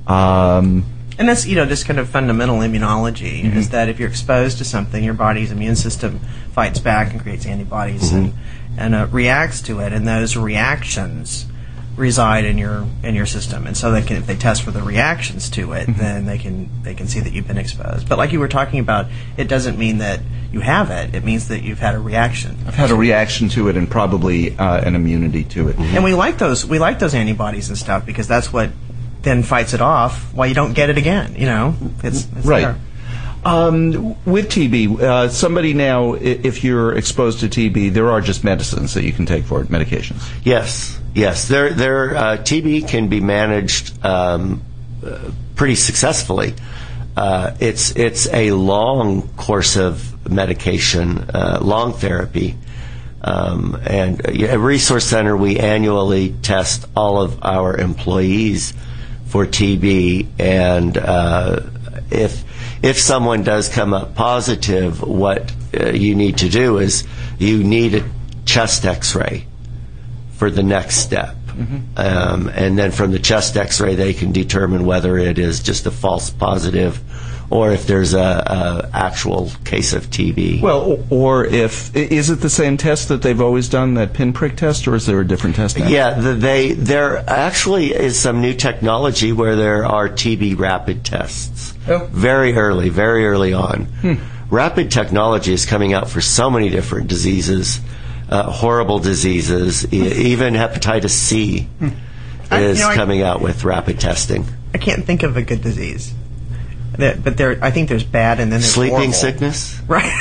[SPEAKER 2] Um,
[SPEAKER 1] And that's, you know, just kind of fundamental immunology,
[SPEAKER 2] Mm-hmm.
[SPEAKER 1] is that if you're exposed to something, your body's immune system fights back and creates antibodies
[SPEAKER 2] Mm-hmm.
[SPEAKER 1] and, and uh, reacts to it, and those reactions reside in your in your system. And so they can, if they test for the reactions to it,
[SPEAKER 2] Mm-hmm.
[SPEAKER 1] then they can they can see that you've been exposed. But like you were talking about, it doesn't mean that you have it. It means that you've had a reaction.
[SPEAKER 2] I've had a reaction to it and probably uh, an immunity to it.
[SPEAKER 1] And we like those we like those antibodies and stuff because that's what then fights it off while you don't get it again. You know, it's, it's
[SPEAKER 2] Right.
[SPEAKER 1] there.
[SPEAKER 2] Um, with T B, uh, somebody now, i- if you're exposed to T B, there are just medicines that you can take for it, medications.
[SPEAKER 3] Yes, yes. There, there. Uh, T B can be managed um, uh, pretty successfully. Uh, it's it's a long course of medication, uh, long therapy, um, and at Resource Center we annually test all of our employees for T B, and uh, if if someone does come up positive, what uh, you need to do is you need a chest X-ray for the next step. Mm-hmm. Um, and then from the chest X-ray, they can determine whether it is just a false positive or if there's a, a actual case of T B.
[SPEAKER 2] Well, or if, is it the same test that they've always done, that pinprick test, or is there a different test now?
[SPEAKER 3] Yeah, the, they there actually is some new technology where there are T B rapid tests.
[SPEAKER 1] Oh.
[SPEAKER 3] Very early, very early on.
[SPEAKER 2] Hmm.
[SPEAKER 3] Rapid technology is coming out for so many different diseases, uh, horrible diseases, e- even hepatitis C
[SPEAKER 1] I-
[SPEAKER 3] is
[SPEAKER 1] you know, I-
[SPEAKER 3] coming out with rapid testing.
[SPEAKER 1] I can't think of a good disease. There- But there, I think there's bad and then there's
[SPEAKER 3] Sleeping
[SPEAKER 1] horrible.
[SPEAKER 3] sickness?
[SPEAKER 1] Right.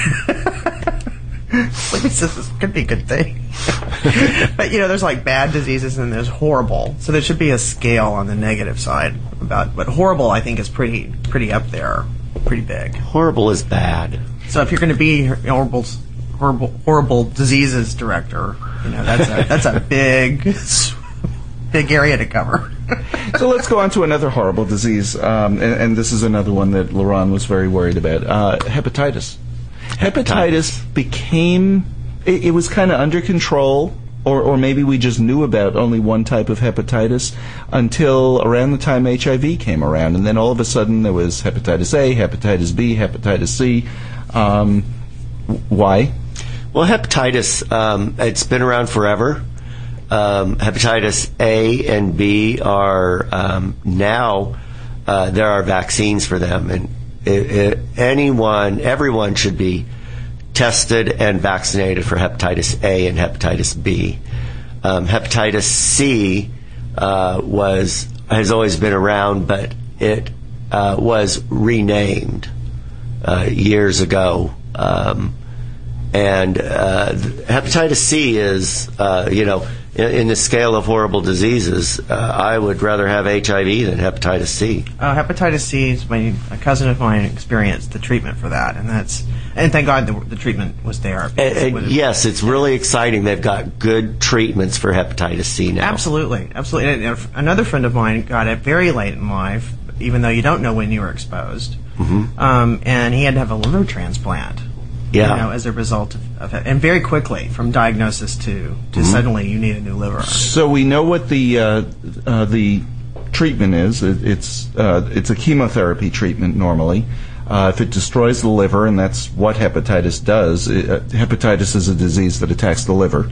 [SPEAKER 1] Sleeping sickness could be a good thing. But, you know, there's like bad diseases and there's horrible. So there should be a scale on the negative side about, but horrible I think is pretty, pretty up there, pretty big.
[SPEAKER 3] Horrible is bad.
[SPEAKER 1] So if you're going to be horrible, horrible, horrible diseases director, you know, that's a, that's a big, big area to cover.
[SPEAKER 2] So let's go on to another horrible disease, um, and, and this is another one that Laron was very worried about, uh, hepatitis. Hepatitis became, it, it was kind of under control, or, or maybe we just knew about only one type of hepatitis until around the time H I V came around, and then all of a sudden there was hepatitis A, hepatitis B, hepatitis C. Um, why?
[SPEAKER 3] Well, hepatitis, um, it's been around forever. Um, hepatitis A and B are um, now, uh, there are vaccines for them, and it, it, anyone, everyone should be tested and vaccinated for hepatitis A and hepatitis B. Um, hepatitis C uh, was has always been around, but it uh, was renamed uh, years ago. Um, and uh, hepatitis C is, uh, you know, in, in the scale of horrible diseases, uh, I would rather have H I V than hepatitis C.
[SPEAKER 1] Uh, hepatitis C is my a cousin of mine experienced the treatment for that, and that's and thank God the, the treatment was there.
[SPEAKER 3] And, and yes, it's really exciting. They've got good treatments for hepatitis C now.
[SPEAKER 1] Absolutely, absolutely. And, and another friend of mine got it very late in life, even though you don't know when you were exposed,
[SPEAKER 3] Mm-hmm.
[SPEAKER 1] um, and he had to have a liver transplant.
[SPEAKER 3] Yeah.
[SPEAKER 1] You know, as a result of, of it, and very quickly from diagnosis to to
[SPEAKER 3] Mm-hmm.
[SPEAKER 1] suddenly you need a new liver.
[SPEAKER 2] So we know what the uh, uh, the treatment is. It, it's uh, it's a chemotherapy treatment normally. Uh, if it destroys the liver, and that's what hepatitis does, it, uh, hepatitis is a disease that attacks the liver.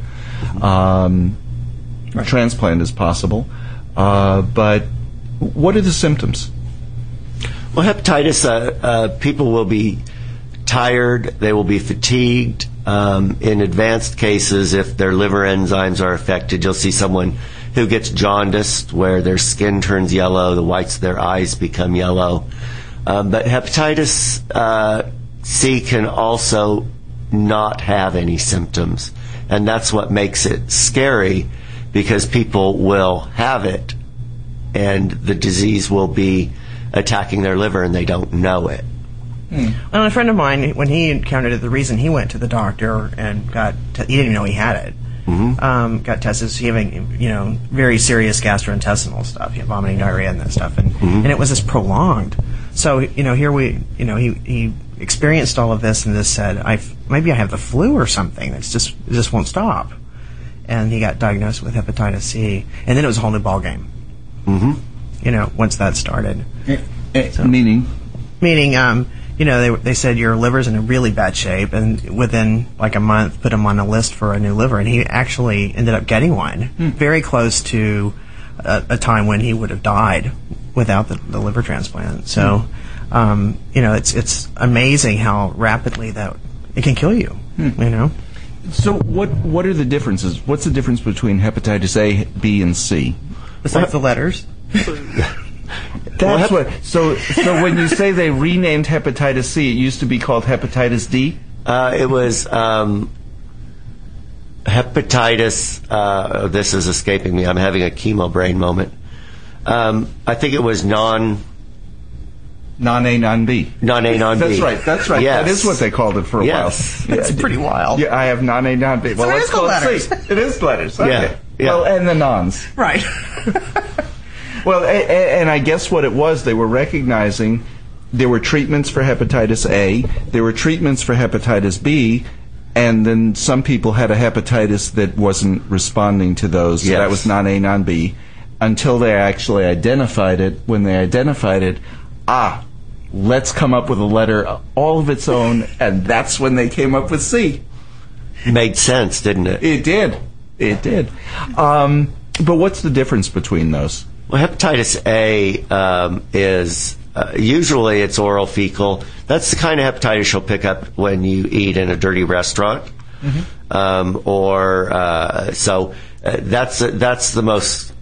[SPEAKER 2] Um,
[SPEAKER 1] Right.
[SPEAKER 2] Transplant is possible, uh, but what are the symptoms?
[SPEAKER 3] Well, hepatitis, uh, uh, people will be tired, they will be fatigued. Um, in advanced cases, if their liver enzymes are affected, you'll see someone who gets jaundiced, where their skin turns yellow, the whites of their eyes become yellow. Um, but hepatitis uh, C can also not have any symptoms, and that's what makes it scary, because people will have it, and the disease will be attacking their liver, and they don't know it.
[SPEAKER 1] And a friend of mine, when he encountered it, the reason he went to the doctor and got, te- he didn't even know he had it.
[SPEAKER 3] Mm-hmm.
[SPEAKER 1] Um, got tested, so he having, you know, very serious gastrointestinal stuff, you know, vomiting, diarrhea, and that stuff, and
[SPEAKER 3] Mm-hmm.
[SPEAKER 1] and it was just prolonged. So you know, here we, you know, he he experienced all of this and just said, I maybe I have the flu or something. That's just it just won't stop. And he got diagnosed with hepatitis C, and then it was a whole new ballgame.
[SPEAKER 3] Mm-hmm.
[SPEAKER 1] You know, once that started,
[SPEAKER 2] So. Meaning?
[SPEAKER 1] meaning, um, you know, they they said your liver's in a really bad shape, and within like a month, put him on a list for a new liver, and he actually ended up getting one, very close to a, a time when he would have died without the, the liver transplant. So, um, you know, it's it's amazing how rapidly that it can kill you. You know.
[SPEAKER 2] So what what are the differences? What's the difference between hepatitis A, B, and C?
[SPEAKER 1] Besides the letters.
[SPEAKER 2] That's what. So so when you say they renamed hepatitis C, it used to be called hepatitis D.
[SPEAKER 3] Uh, it was um, hepatitis. Uh, this is escaping me. I'm having a chemo brain moment. Um, I think it was non
[SPEAKER 2] Non A, non B.
[SPEAKER 3] non A, non B.
[SPEAKER 2] That's right. That's right.
[SPEAKER 3] Yes.
[SPEAKER 2] That is what they called it for a
[SPEAKER 3] Yes.
[SPEAKER 2] while.
[SPEAKER 1] It's pretty wild.
[SPEAKER 2] Yeah, I have non A, non B. Well,
[SPEAKER 1] it
[SPEAKER 2] let's
[SPEAKER 1] is the
[SPEAKER 2] call
[SPEAKER 1] letters.
[SPEAKER 2] it C. It is letters. Okay.
[SPEAKER 3] Yeah, yeah.
[SPEAKER 2] Well, and the nons.
[SPEAKER 1] Right.
[SPEAKER 2] Well, a, a, and I guess what it was, they were recognizing there were treatments for hepatitis A, there were treatments for hepatitis B, and then some people had a hepatitis that wasn't responding to those. So
[SPEAKER 3] Yes.
[SPEAKER 2] that was non A, non B, until they actually identified it. When they identified it, ah, let's come up with a letter all of its own, and that's when they came up with C.
[SPEAKER 3] Made sense, didn't it?
[SPEAKER 2] It did. It did. Um, but what's the difference between those?
[SPEAKER 3] Well, hepatitis A um, is uh, usually it's oral fecal. That's the kind of hepatitis you'll pick up when you eat in a dirty restaurant, mm-hmm. um, or uh, so uh, that's that's the most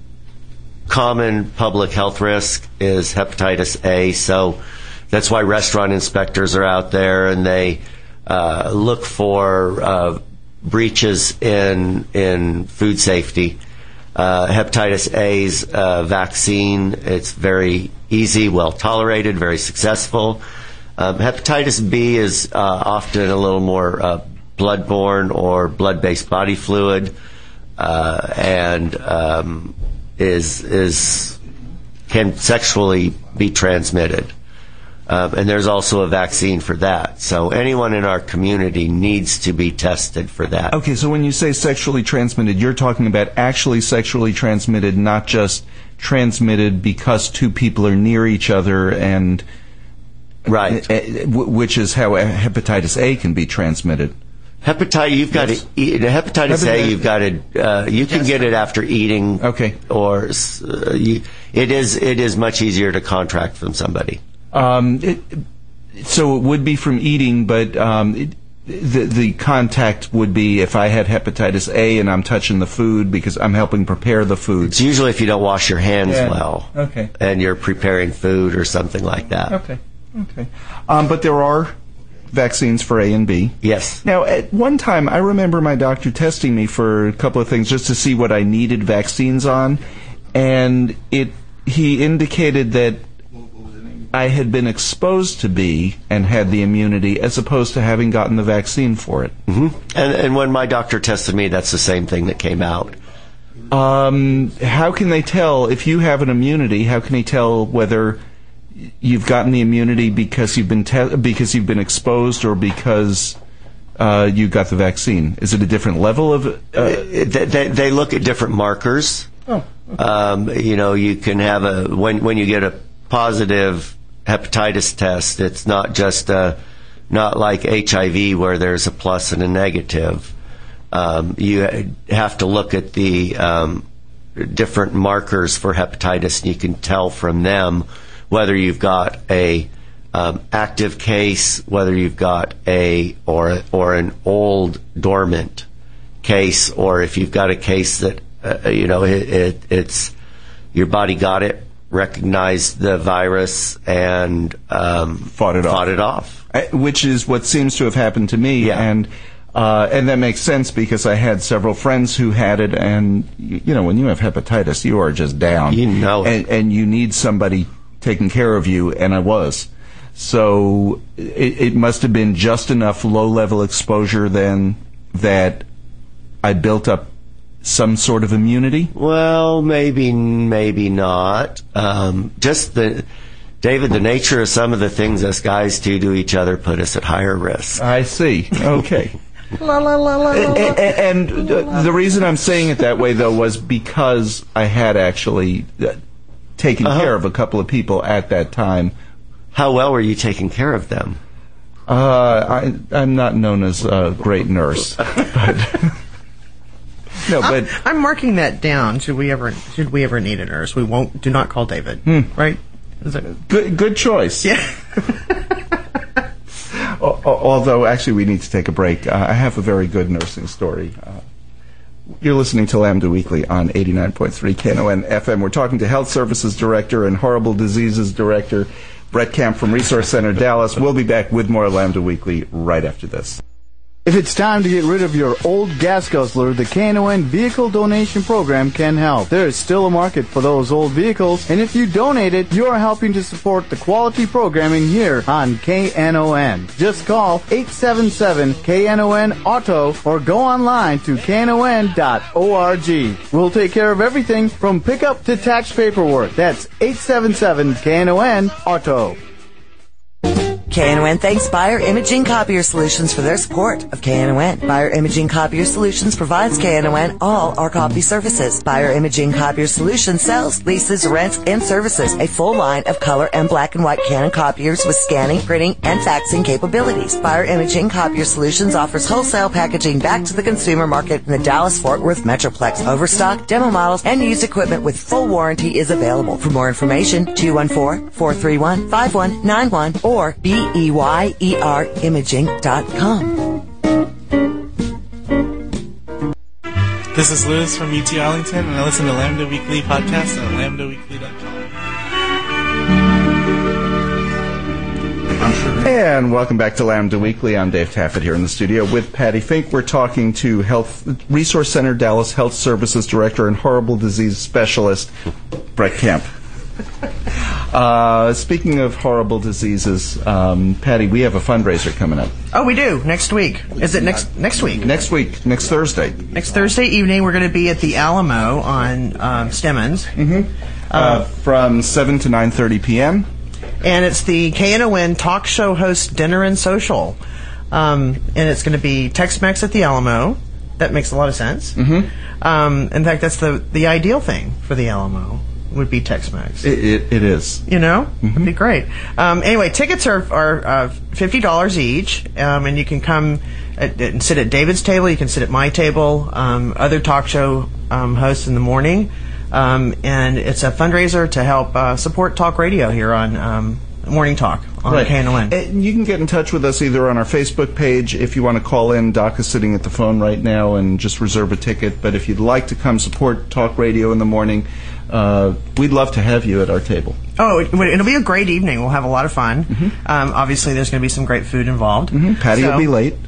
[SPEAKER 3] common public health risk is hepatitis A. So that's why restaurant inspectors are out there and they uh, look for uh, breaches in in food safety. Uh, hepatitis A's uh, vaccine, it's very easy, well tolerated, very successful. Um, hepatitis B is uh, often a little more uh, bloodborne or blood-based body fluid, uh, and um, is is can sexually be transmitted. Um, and there's also a vaccine for that. So anyone in our community needs to be tested for that.
[SPEAKER 2] Okay, so when you say sexually transmitted, you're talking about actually sexually transmitted, not just transmitted because two people are near each other, and
[SPEAKER 3] Right.
[SPEAKER 2] uh, w- which is how hepatitis A can be transmitted.
[SPEAKER 3] Hepatitis, you've got
[SPEAKER 2] Yes.
[SPEAKER 3] to eat, hepatitis A,
[SPEAKER 2] Hepatitis-
[SPEAKER 3] you've got to, uh, you can get it after eating.
[SPEAKER 2] Okay.
[SPEAKER 3] Or, uh, you, it is, it is much easier to contract from somebody.
[SPEAKER 2] Um, it, so it would be from eating, but um, it, the the contact would be if I had hepatitis A and I'm touching the food because I'm helping prepare the food.
[SPEAKER 3] It's usually if you don't wash your hands
[SPEAKER 2] Yeah.
[SPEAKER 3] well.
[SPEAKER 2] Okay.
[SPEAKER 3] And you're preparing food or something like that.
[SPEAKER 2] Okay. Okay. Um, but there are vaccines for A and B.
[SPEAKER 3] Yes.
[SPEAKER 2] Now, at one time, I remember my doctor testing me for a couple of things just to see what I needed vaccines on, and it he indicated that I had been exposed to B and had the immunity as opposed to having gotten the vaccine for it.
[SPEAKER 3] Mm-hmm. And, and when my doctor tested me, that's the same thing that came out.
[SPEAKER 2] Um, how can they tell, if you have an immunity, how can he tell whether you've gotten the immunity because you've been te- because you've been exposed or because uh, you got the vaccine? Is it a different level of... Uh,
[SPEAKER 3] they, they, they look at different markers.
[SPEAKER 2] Oh. Okay.
[SPEAKER 3] Um, you know, you can have a... When, when you get a positive hepatitis test, it's not just a, not like H I V where there's a plus and a negative. Um, you have to look at the um, different markers for hepatitis, and you can tell from them whether you've got a um, active case, whether you've got a or or an old dormant case, or if you've got a case that uh, you know it, it, it's your body got it, recognized the virus, and um,
[SPEAKER 2] fought it
[SPEAKER 3] fought
[SPEAKER 2] off.
[SPEAKER 3] it off,
[SPEAKER 2] I, which is what seems to have happened to me.
[SPEAKER 3] Yeah.
[SPEAKER 2] And uh, and that makes sense because I had several friends who had it, and you know when you have hepatitis, you are just down.
[SPEAKER 3] You know it.
[SPEAKER 2] and, and you need somebody taking care of you, and I was. So it, it must have been just enough low-level exposure then that I built up some sort of immunity?
[SPEAKER 3] Well, maybe, maybe not. Um, just the, David, the nature of some of the things us guys do to each other put us at higher risk.
[SPEAKER 2] I see. Okay. La, la, la, la, la. And, and uh, the reason I'm saying it that way, though, was because I had actually uh, taken
[SPEAKER 3] Uh-huh.
[SPEAKER 2] care of a couple of people at that time.
[SPEAKER 3] How well were you taking care of them?
[SPEAKER 2] Uh, I, I'm not known as a great nurse, but... No, but
[SPEAKER 1] I'm, I'm marking that down. Should we ever should we ever need a nurse? We won't. Do not call David.
[SPEAKER 2] Hmm.
[SPEAKER 1] Right? Is it?
[SPEAKER 2] good, good choice.
[SPEAKER 1] Yeah.
[SPEAKER 2] Al- Although, actually, we need to take a break. Uh, I have a very good nursing story. Uh, you're listening to Lambda Weekly on eighty-nine point three K N O N F M. We're talking to Health Services Director and Horrible Diseases Director Brett Camp from Resource Center Dallas. We'll be back with more Lambda Weekly right after this.
[SPEAKER 8] If it's time to get rid of your old gas guzzler, the K N O N Vehicle Donation Program can help. There is still a market for those old vehicles, and if you donate it, you are helping to support the quality programming here on K N O N. Just call eight seven seven K N O N Auto or go online to K N O N dot org. We'll take care of everything from pickup to tax paperwork. That's eight seven seven K N O N Auto.
[SPEAKER 9] K N O N thanks Buyer Imaging Copier Solutions for their support of K N O N. Buyer Imaging Copier Solutions provides K N O N all our copy services. Buyer Imaging Copier Solutions sells, leases, rents, and services a full line of color and black and white Canon copiers with scanning, printing, and faxing capabilities. Buyer Imaging Copier Solutions offers wholesale packaging back to the consumer market in the Dallas-Fort Worth Metroplex. Overstock, demo models, and used equipment with full warranty is available. For more information, two one four, four three one, five one nine one or B E Y E R imaging dot com.
[SPEAKER 10] This is Liz from U T Arlington, and I listen to Lambda Weekly podcast at lambda weekly dot com.
[SPEAKER 2] And welcome back to Lambda Weekly. I'm Dave Taffet here in the studio with Patty Fink. We're talking to Health Resource Center Dallas Health Services Director and Horrible Disease Specialist, Brett Kemp. Uh, speaking of horrible diseases, um, Patty, we have a fundraiser coming up.
[SPEAKER 1] Oh, we do. Next week. Is it next next week?
[SPEAKER 2] Next week. Next Thursday.
[SPEAKER 1] Next Thursday evening, we're going to be at the Alamo on um, Stemmons.
[SPEAKER 2] Mm-hmm. Uh, uh, from seven to nine thirty p.m.
[SPEAKER 1] And it's the K N O N Talk Show Host Dinner and Social. Um, and it's going to be Tex-Mex at the Alamo. That makes a lot of sense.
[SPEAKER 2] Mm-hmm.
[SPEAKER 1] Um, in fact, that's the, the ideal thing for the Alamo. Would be Tex-Mex.
[SPEAKER 2] It, it, it is.
[SPEAKER 1] You know?
[SPEAKER 2] Mm-hmm.
[SPEAKER 1] It'd be great. Um, anyway, tickets are, are uh, fifty dollars each, um, and you can come at, and sit at David's table, you can sit at my table, um, other talk show um, hosts in the morning, um, and it's a fundraiser to help uh, support talk radio here on um, Morning Talk. on
[SPEAKER 2] Right.
[SPEAKER 1] K N O N.
[SPEAKER 2] And you can get in touch with us either on our Facebook page if you want to call in. Doc is sitting at the phone right now and just reserve a ticket. But if you'd like to come support Talk Radio in the morning, uh, we'd love to have you at our table.
[SPEAKER 1] Oh, it, it'll be a great evening. We'll have a lot of fun. Mm-hmm. Um, obviously, there's going to be some great food involved.
[SPEAKER 2] Mm-hmm. Patty
[SPEAKER 1] so.
[SPEAKER 2] will be late.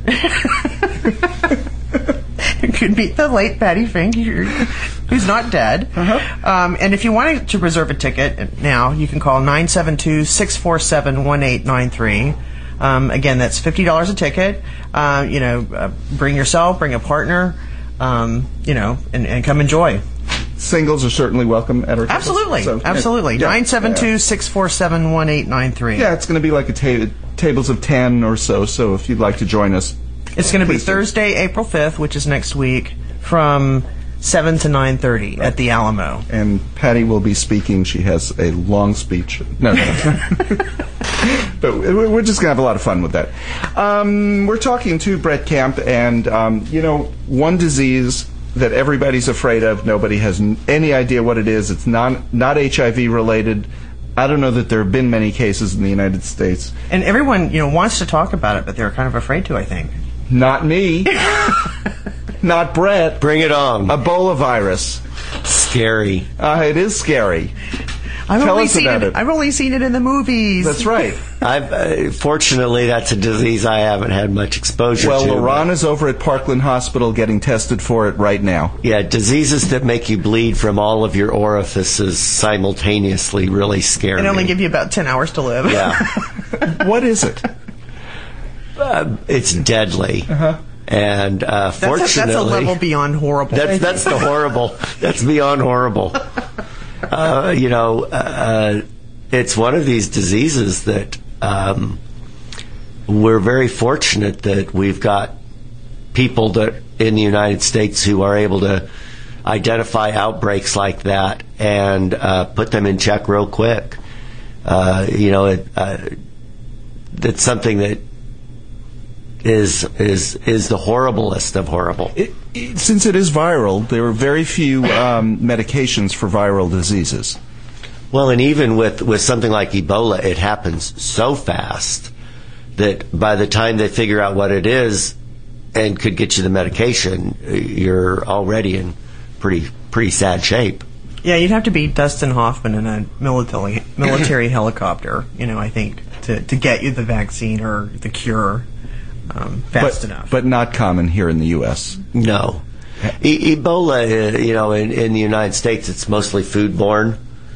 [SPEAKER 1] It could be the late Patty Fink, who's not dead. Uh-huh. Um, and if you wanted to reserve a ticket now, you can call nine seven two, six four seven, one eight nine three. Um, again, that's fifty dollars a ticket. Uh, you know, uh, bring yourself, bring a partner, um, you know, and, and come enjoy.
[SPEAKER 2] Singles are certainly welcome at our tables.
[SPEAKER 1] Absolutely,
[SPEAKER 2] So,
[SPEAKER 1] absolutely.
[SPEAKER 2] yeah,
[SPEAKER 1] nine seven two, six four seven, one eight nine three.
[SPEAKER 2] Yeah, it's going to be like a ta- tables of ten or so, so if you'd like to join us.
[SPEAKER 1] It's going to be
[SPEAKER 2] please do.
[SPEAKER 1] Thursday, April fifth, which is next week, from seven to nine thirty right. at the Alamo.
[SPEAKER 2] And Patty will be speaking. She has a long speech. No, no. But we're just going to have a lot of fun with that. Um, we're talking to Brett Camp, and, um, you know, one disease that everybody's afraid of, nobody has n- any idea what it is. It's not, not H I V related. I don't know that there have been many cases in the United States.
[SPEAKER 1] And everyone, you know, wants to talk about it, but they're kind of afraid to, I think.
[SPEAKER 2] Not me. Not Brett.
[SPEAKER 3] Bring it on.
[SPEAKER 2] Ebola virus.
[SPEAKER 3] Scary.
[SPEAKER 2] Uh, it is scary.
[SPEAKER 1] I've
[SPEAKER 2] Tell
[SPEAKER 1] only
[SPEAKER 2] us
[SPEAKER 1] seen
[SPEAKER 2] about
[SPEAKER 1] it,
[SPEAKER 2] it.
[SPEAKER 1] I've only seen it in the movies.
[SPEAKER 2] That's right.
[SPEAKER 3] I've uh, fortunately that's a disease I haven't had much exposure
[SPEAKER 2] Well,
[SPEAKER 3] to.
[SPEAKER 2] Lauren is over at Parkland Hospital getting tested for it right now.
[SPEAKER 3] Yeah, diseases that make you bleed from all of your orifices simultaneously really scare
[SPEAKER 1] And
[SPEAKER 3] me.
[SPEAKER 1] only give you about ten hours to live.
[SPEAKER 3] Yeah.
[SPEAKER 2] What is it?
[SPEAKER 3] Uh, it's deadly.
[SPEAKER 2] Uh-huh.
[SPEAKER 3] And uh,
[SPEAKER 1] That's a,
[SPEAKER 3] fortunately,
[SPEAKER 1] that's a level beyond horrible.
[SPEAKER 3] That's that's the horrible. That's beyond horrible. Uh, you know, uh, it's one of these diseases that um, we're very fortunate that we've got people that in the United States who are able to identify outbreaks like that and uh, put them in check real quick. Uh, you know, it, uh, that's something that is is is the horriblest of horrible.
[SPEAKER 2] It, it, since it is viral, there are very few um, medications for viral diseases.
[SPEAKER 3] Well, and even with, with something like Ebola, it happens so fast that by the time they figure out what it is and could get you the medication, you're already in pretty pretty sad shape.
[SPEAKER 1] Yeah, you'd have to be Dustin Hoffman in a military military helicopter, you know, I think, to, to get you the vaccine or the cure um, fast
[SPEAKER 2] but,
[SPEAKER 1] enough.
[SPEAKER 2] But not common here in the U S
[SPEAKER 3] No. E- Ebola, uh, you know, in, in the United States, it's mostly foodborne.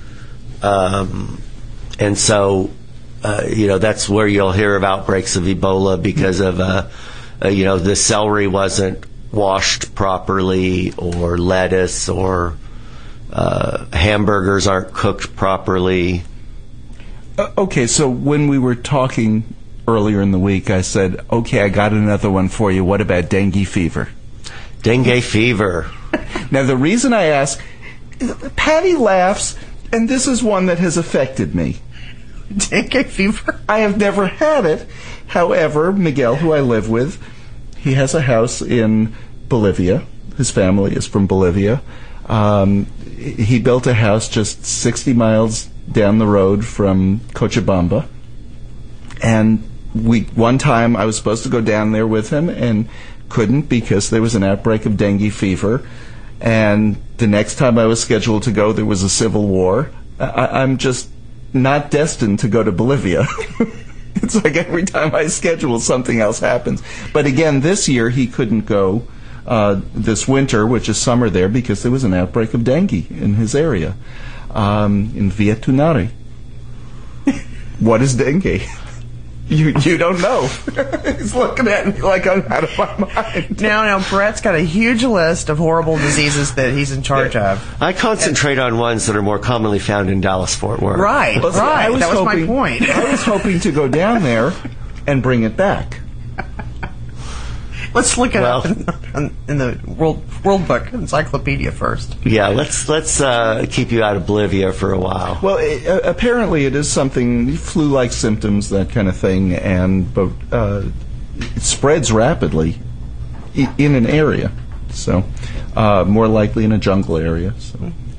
[SPEAKER 3] Um, and so, uh, you know, that's where you'll hear of outbreaks of Ebola because of, uh, uh, you know, the celery wasn't washed properly, or lettuce, or uh, hamburgers aren't cooked properly.
[SPEAKER 2] Uh, okay, so when we were talking earlier in the week, I said, okay, I got another one for you. What about dengue fever?
[SPEAKER 3] Dengue fever.
[SPEAKER 2] Now, the reason I ask, Patty laughs, and this is one that has affected me.
[SPEAKER 1] Dengue fever?
[SPEAKER 2] I have never had it. However, Miguel, who I live with, he has a house in Bolivia. His family is from Bolivia. Um, he built a house just sixty miles down the road from Cochabamba. And we one time I was supposed to go down there with him and couldn't because there was an outbreak of dengue fever. And the next time I was scheduled to go, there was a civil war. I, I'm just not destined to go to Bolivia. It's like every time I schedule, something else happens. But again, this year he couldn't go uh, this winter, which is summer there, because there was an outbreak of dengue in his area, um, in Villa Tunari. What is dengue? You you don't know. He's looking at me like I'm out of my mind.
[SPEAKER 1] Now, now, Brett's got a huge list of horrible diseases that he's in charge
[SPEAKER 2] Yeah.
[SPEAKER 1] of.
[SPEAKER 3] I concentrate on ones that are more commonly found in Dallas-Fort Worth.
[SPEAKER 1] Right,
[SPEAKER 2] Well, see,
[SPEAKER 1] right.
[SPEAKER 2] I was
[SPEAKER 1] that was
[SPEAKER 2] hoping,
[SPEAKER 1] my point.
[SPEAKER 2] I was hoping to go down there and bring it back.
[SPEAKER 1] Let's look it
[SPEAKER 3] Well-
[SPEAKER 1] up in, in the World World Book Encyclopedia first.
[SPEAKER 3] Yeah, let's let's uh, keep you out of Bolivia for a while.
[SPEAKER 2] Well, it, uh, apparently it is something, flu-like symptoms, that kind of thing, and but uh, it spreads rapidly i- in an area. So, uh, more likely in a jungle area. So,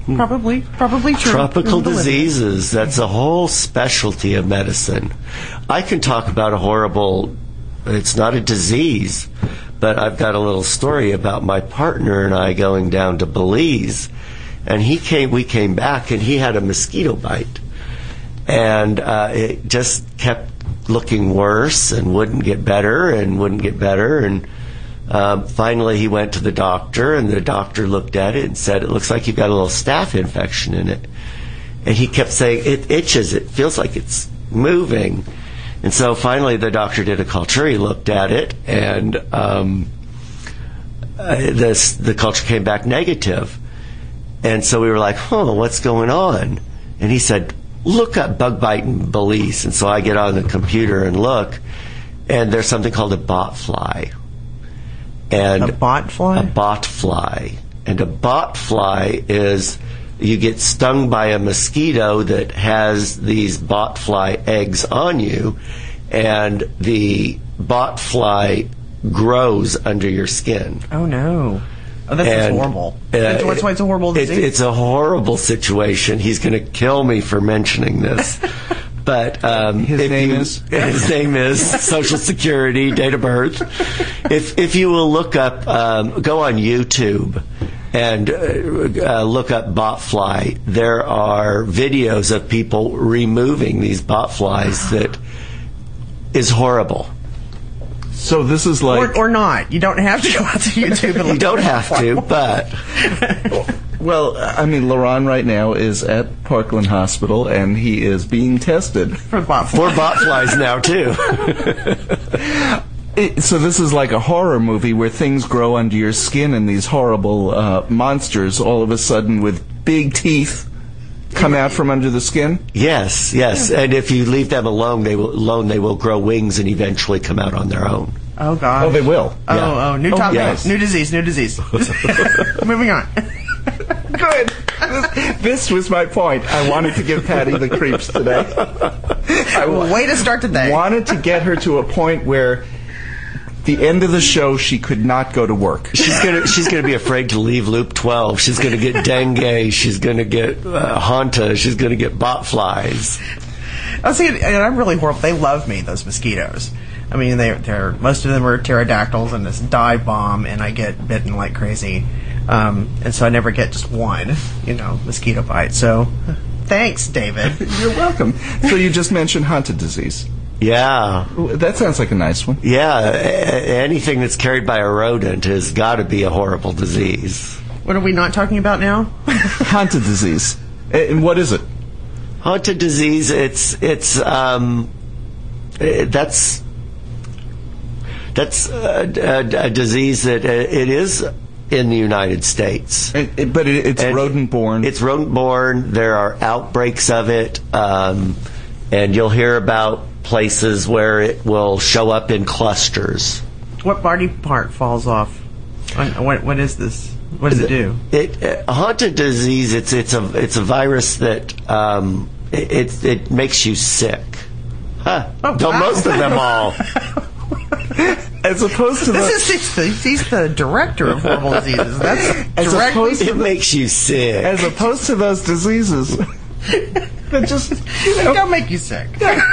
[SPEAKER 1] Probably, probably true.
[SPEAKER 3] Tropical diseases, that's a whole specialty of medicine. I can talk about a horrible, it's not a disease, but I've got a little story about my partner and I going down to Belize. And he came, we came back and he had a mosquito bite. And uh, it just kept looking worse and wouldn't get better and wouldn't get better. And Um, finally, he went to the doctor, and the doctor looked at it and said, "It looks like you've got a little staph infection in it." And he kept saying, "It itches. It feels like it's moving." And so finally, the doctor did a culture. He looked at it, and um, uh, this, the culture came back negative. And so we were like, "Huh, what's going on?" And he said, "Look up bug bite in Belize." And so I get on the computer and look, and there's something called a bot fly. And
[SPEAKER 1] a bot fly?
[SPEAKER 3] A bot fly. And a bot fly is you get stung by a mosquito that has these bot fly eggs on you, and the bot fly grows under your skin.
[SPEAKER 1] Oh, no. Oh, that's
[SPEAKER 3] And,
[SPEAKER 1] horrible.
[SPEAKER 3] Uh,
[SPEAKER 1] That's why it's a horrible
[SPEAKER 3] it,
[SPEAKER 1] disease.
[SPEAKER 3] it's a horrible situation. He's going to kill me for mentioning this. But um,
[SPEAKER 2] His
[SPEAKER 3] if
[SPEAKER 2] name
[SPEAKER 3] you-
[SPEAKER 2] is?
[SPEAKER 3] his name is Social Security, date of birth. If if you will look up, um, go on YouTube and uh, uh, look up botfly. There are videos of people removing these botflies that is horrible.
[SPEAKER 2] So this is like...
[SPEAKER 1] or, or not. You don't have to go out to YouTube and look
[SPEAKER 3] You don't
[SPEAKER 1] at
[SPEAKER 3] have to, but
[SPEAKER 2] Well, I mean, Laron right now is at Parkland Hospital, and he is being tested.
[SPEAKER 1] for bot
[SPEAKER 3] for botflies now too.
[SPEAKER 2] It, so this is like a horror movie where things grow under your skin, and these horrible uh, monsters all of a sudden with big teeth come out from under the skin?
[SPEAKER 3] Yes, yes. And if you leave them alone, they will alone they will grow wings and eventually come out on their own.
[SPEAKER 1] Oh, God.
[SPEAKER 2] Oh, they will.
[SPEAKER 1] Oh,
[SPEAKER 3] Yeah.
[SPEAKER 1] oh, new
[SPEAKER 2] Oh,
[SPEAKER 1] topic.
[SPEAKER 3] yes.
[SPEAKER 1] New disease, new disease. Moving on.
[SPEAKER 2] Good. This, this was my point. I wanted to give Patty the creeps today. I wa-
[SPEAKER 1] Way to start today.
[SPEAKER 2] wanted to get her to a point where the end of the show she could not go to work.
[SPEAKER 3] She's gonna she's gonna be afraid to leave Loop twelve. She's gonna get dengue. She's gonna get uh, Hanta. She's gonna get botflies.
[SPEAKER 1] I was thinking, and I'm really horrible. They love me, those mosquitoes. I mean, they, they're most of them are pterodactyls and this dive bomb, and I get bitten like crazy. Um, and so I never get just one, you know, mosquito bite. So, thanks, David.
[SPEAKER 2] You're welcome. So you just mentioned Hunted disease.
[SPEAKER 3] Yeah,
[SPEAKER 2] That sounds like a nice one.
[SPEAKER 3] yeah. a- Anything that's carried by a rodent has got to be a horrible disease.
[SPEAKER 1] What are we not talking about now?
[SPEAKER 2] Hunted disease. And what is it?
[SPEAKER 3] Haunted disease. It's it's um, eh, that's that's a, a, a disease that uh, it is in the United States.
[SPEAKER 2] It- it- but it, it's
[SPEAKER 3] And
[SPEAKER 2] rodent-borne.
[SPEAKER 3] It's rodent-borne. There are outbreaks of it, um, and you'll hear about places where it will show up in clusters.
[SPEAKER 1] What body part falls off? On- What, what is this? What does it do?
[SPEAKER 3] It uh, haunted disease. It's it's a it's a virus that um, it, it it makes you sick. Huh?
[SPEAKER 1] Oh,
[SPEAKER 3] Don't
[SPEAKER 1] wow.
[SPEAKER 3] most of them all?
[SPEAKER 2] As opposed to the...
[SPEAKER 1] This is he's the, he's the director of horrible diseases. That's
[SPEAKER 2] As
[SPEAKER 1] directly.
[SPEAKER 2] opposed to
[SPEAKER 3] It makes you sick.
[SPEAKER 2] as opposed to those diseases that just
[SPEAKER 1] Don't make you sick.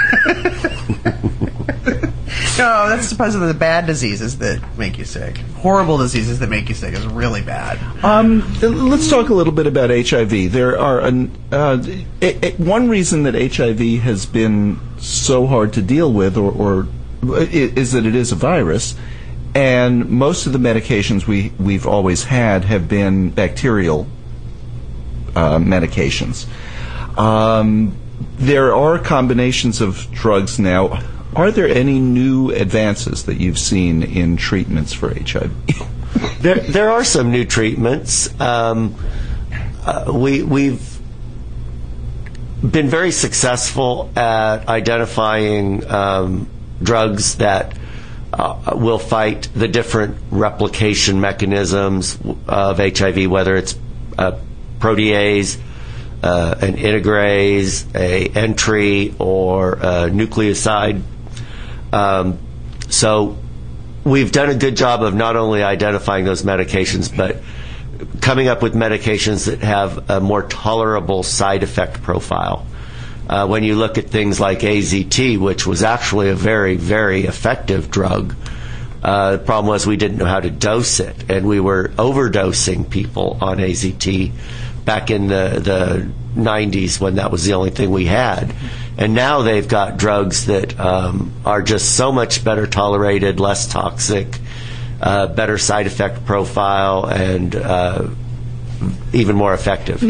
[SPEAKER 1] No, that's supposed to be the bad diseases that make you sick. Horrible diseases that make you sick is really bad.
[SPEAKER 2] Um, let's talk a little bit about H I V. There are an, uh, it, it, one reason that H I V has been so hard to deal with, or, or i- is that it is a virus, and most of the medications we we've always had have been bacterial uh, medications. Um, there are combinations of drugs now. Are there any new advances that you've seen in treatments for H I V?
[SPEAKER 3] There, there are some new treatments. Um, uh, we, we've been very successful at identifying um, drugs that uh, will fight the different replication mechanisms of H I V, whether it's uh, protease, uh, an integrase, a entry, or a nucleoside. Um, so we've done a good job of not only identifying those medications, but coming up with medications that have a more tolerable side effect profile. Uh, when you look at things like A Z T, which was actually a very, very effective drug, uh, the problem was we didn't know how to dose it, and we were overdosing people on A Z T back in the, the nineties when that was the only thing we had. And now they've got drugs that um, are just so much better tolerated, less toxic, uh, better side effect profile, and uh, even more effective.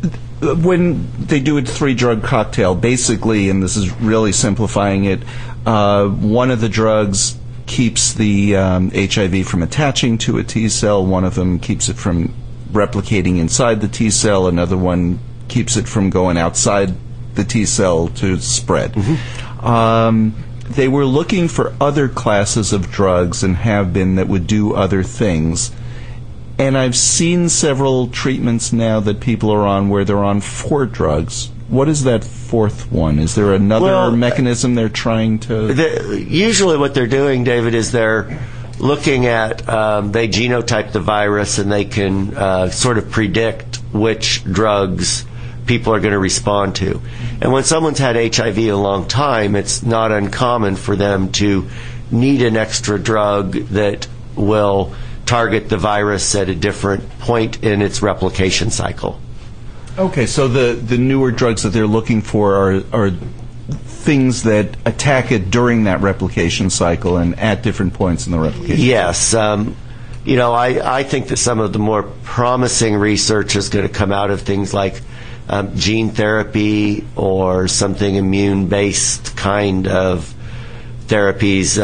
[SPEAKER 2] When they do a three-drug cocktail, basically, and this is really simplifying it, uh, one of the drugs keeps the um, H I V from attaching to a T cell, one of them keeps it from replicating inside the T cell, another one keeps it from going outside the T cell to spread. Mm-hmm. Um, they were looking for other classes of drugs and have been that would do other things. And I've seen several treatments now that people are on where they're on four drugs. What is that fourth one? Is there another well, mechanism they're trying to...
[SPEAKER 3] The, usually what they're doing, David, is they're looking at, um, they genotype the virus and they can uh, sort of predict which drugs people are going to respond to. And when someone's had H I V a long time, it's not uncommon for them to need an extra drug that will target the virus at a different point in its replication cycle.
[SPEAKER 2] Okay, so the, the newer drugs that they're looking for are, are things that attack it during that replication cycle and at different points in the replication
[SPEAKER 3] yes,
[SPEAKER 2] cycle.
[SPEAKER 3] Yes. Um, you know, I, I think that some of the more promising research is going to come out of things like um, gene therapy or something immune-based kind of therapies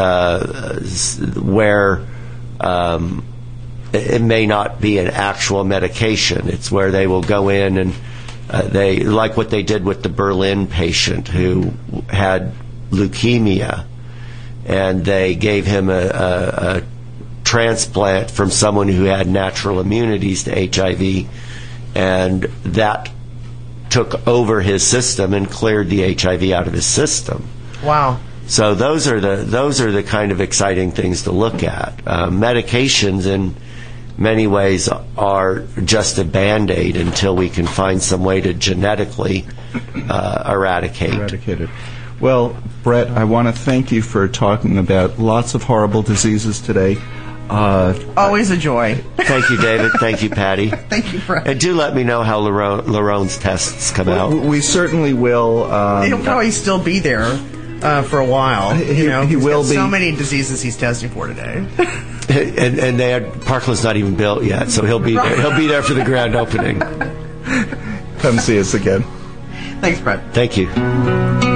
[SPEAKER 3] uh, where um, it may not be an actual medication. It's where they will go in and uh, they, like what they did with the Berlin patient who had leukemia, and they gave him a, a, a transplant from someone who had natural immunities to H I V, and that took over his system and cleared the H I V out of his system.
[SPEAKER 1] Wow.
[SPEAKER 3] So those are the those are the kind of exciting things to look at. Uh, medications in many ways are just a Band-Aid until we can find some way to genetically uh, eradicate.
[SPEAKER 2] Eradicate it. Well, Brett, I want to thank you for talking about lots of horrible diseases today. Uh,
[SPEAKER 1] Always a joy.
[SPEAKER 3] Thank you, David. Thank you, Patty.
[SPEAKER 1] Thank you, Brett.
[SPEAKER 3] And do let me know how Lerone, Lerone's tests come out.
[SPEAKER 2] We, we certainly will. Um,
[SPEAKER 1] He'll probably still be there uh, for a while.
[SPEAKER 2] He,
[SPEAKER 1] you know,
[SPEAKER 2] he
[SPEAKER 1] he's
[SPEAKER 2] will
[SPEAKER 1] got
[SPEAKER 2] be.
[SPEAKER 1] So many diseases he's testing for today.
[SPEAKER 3] and and they had, Parkland's not even built yet, so he'll be there. He'll be there for the grand opening.
[SPEAKER 2] Come see us again.
[SPEAKER 1] Thanks, Brett.
[SPEAKER 3] Thank you.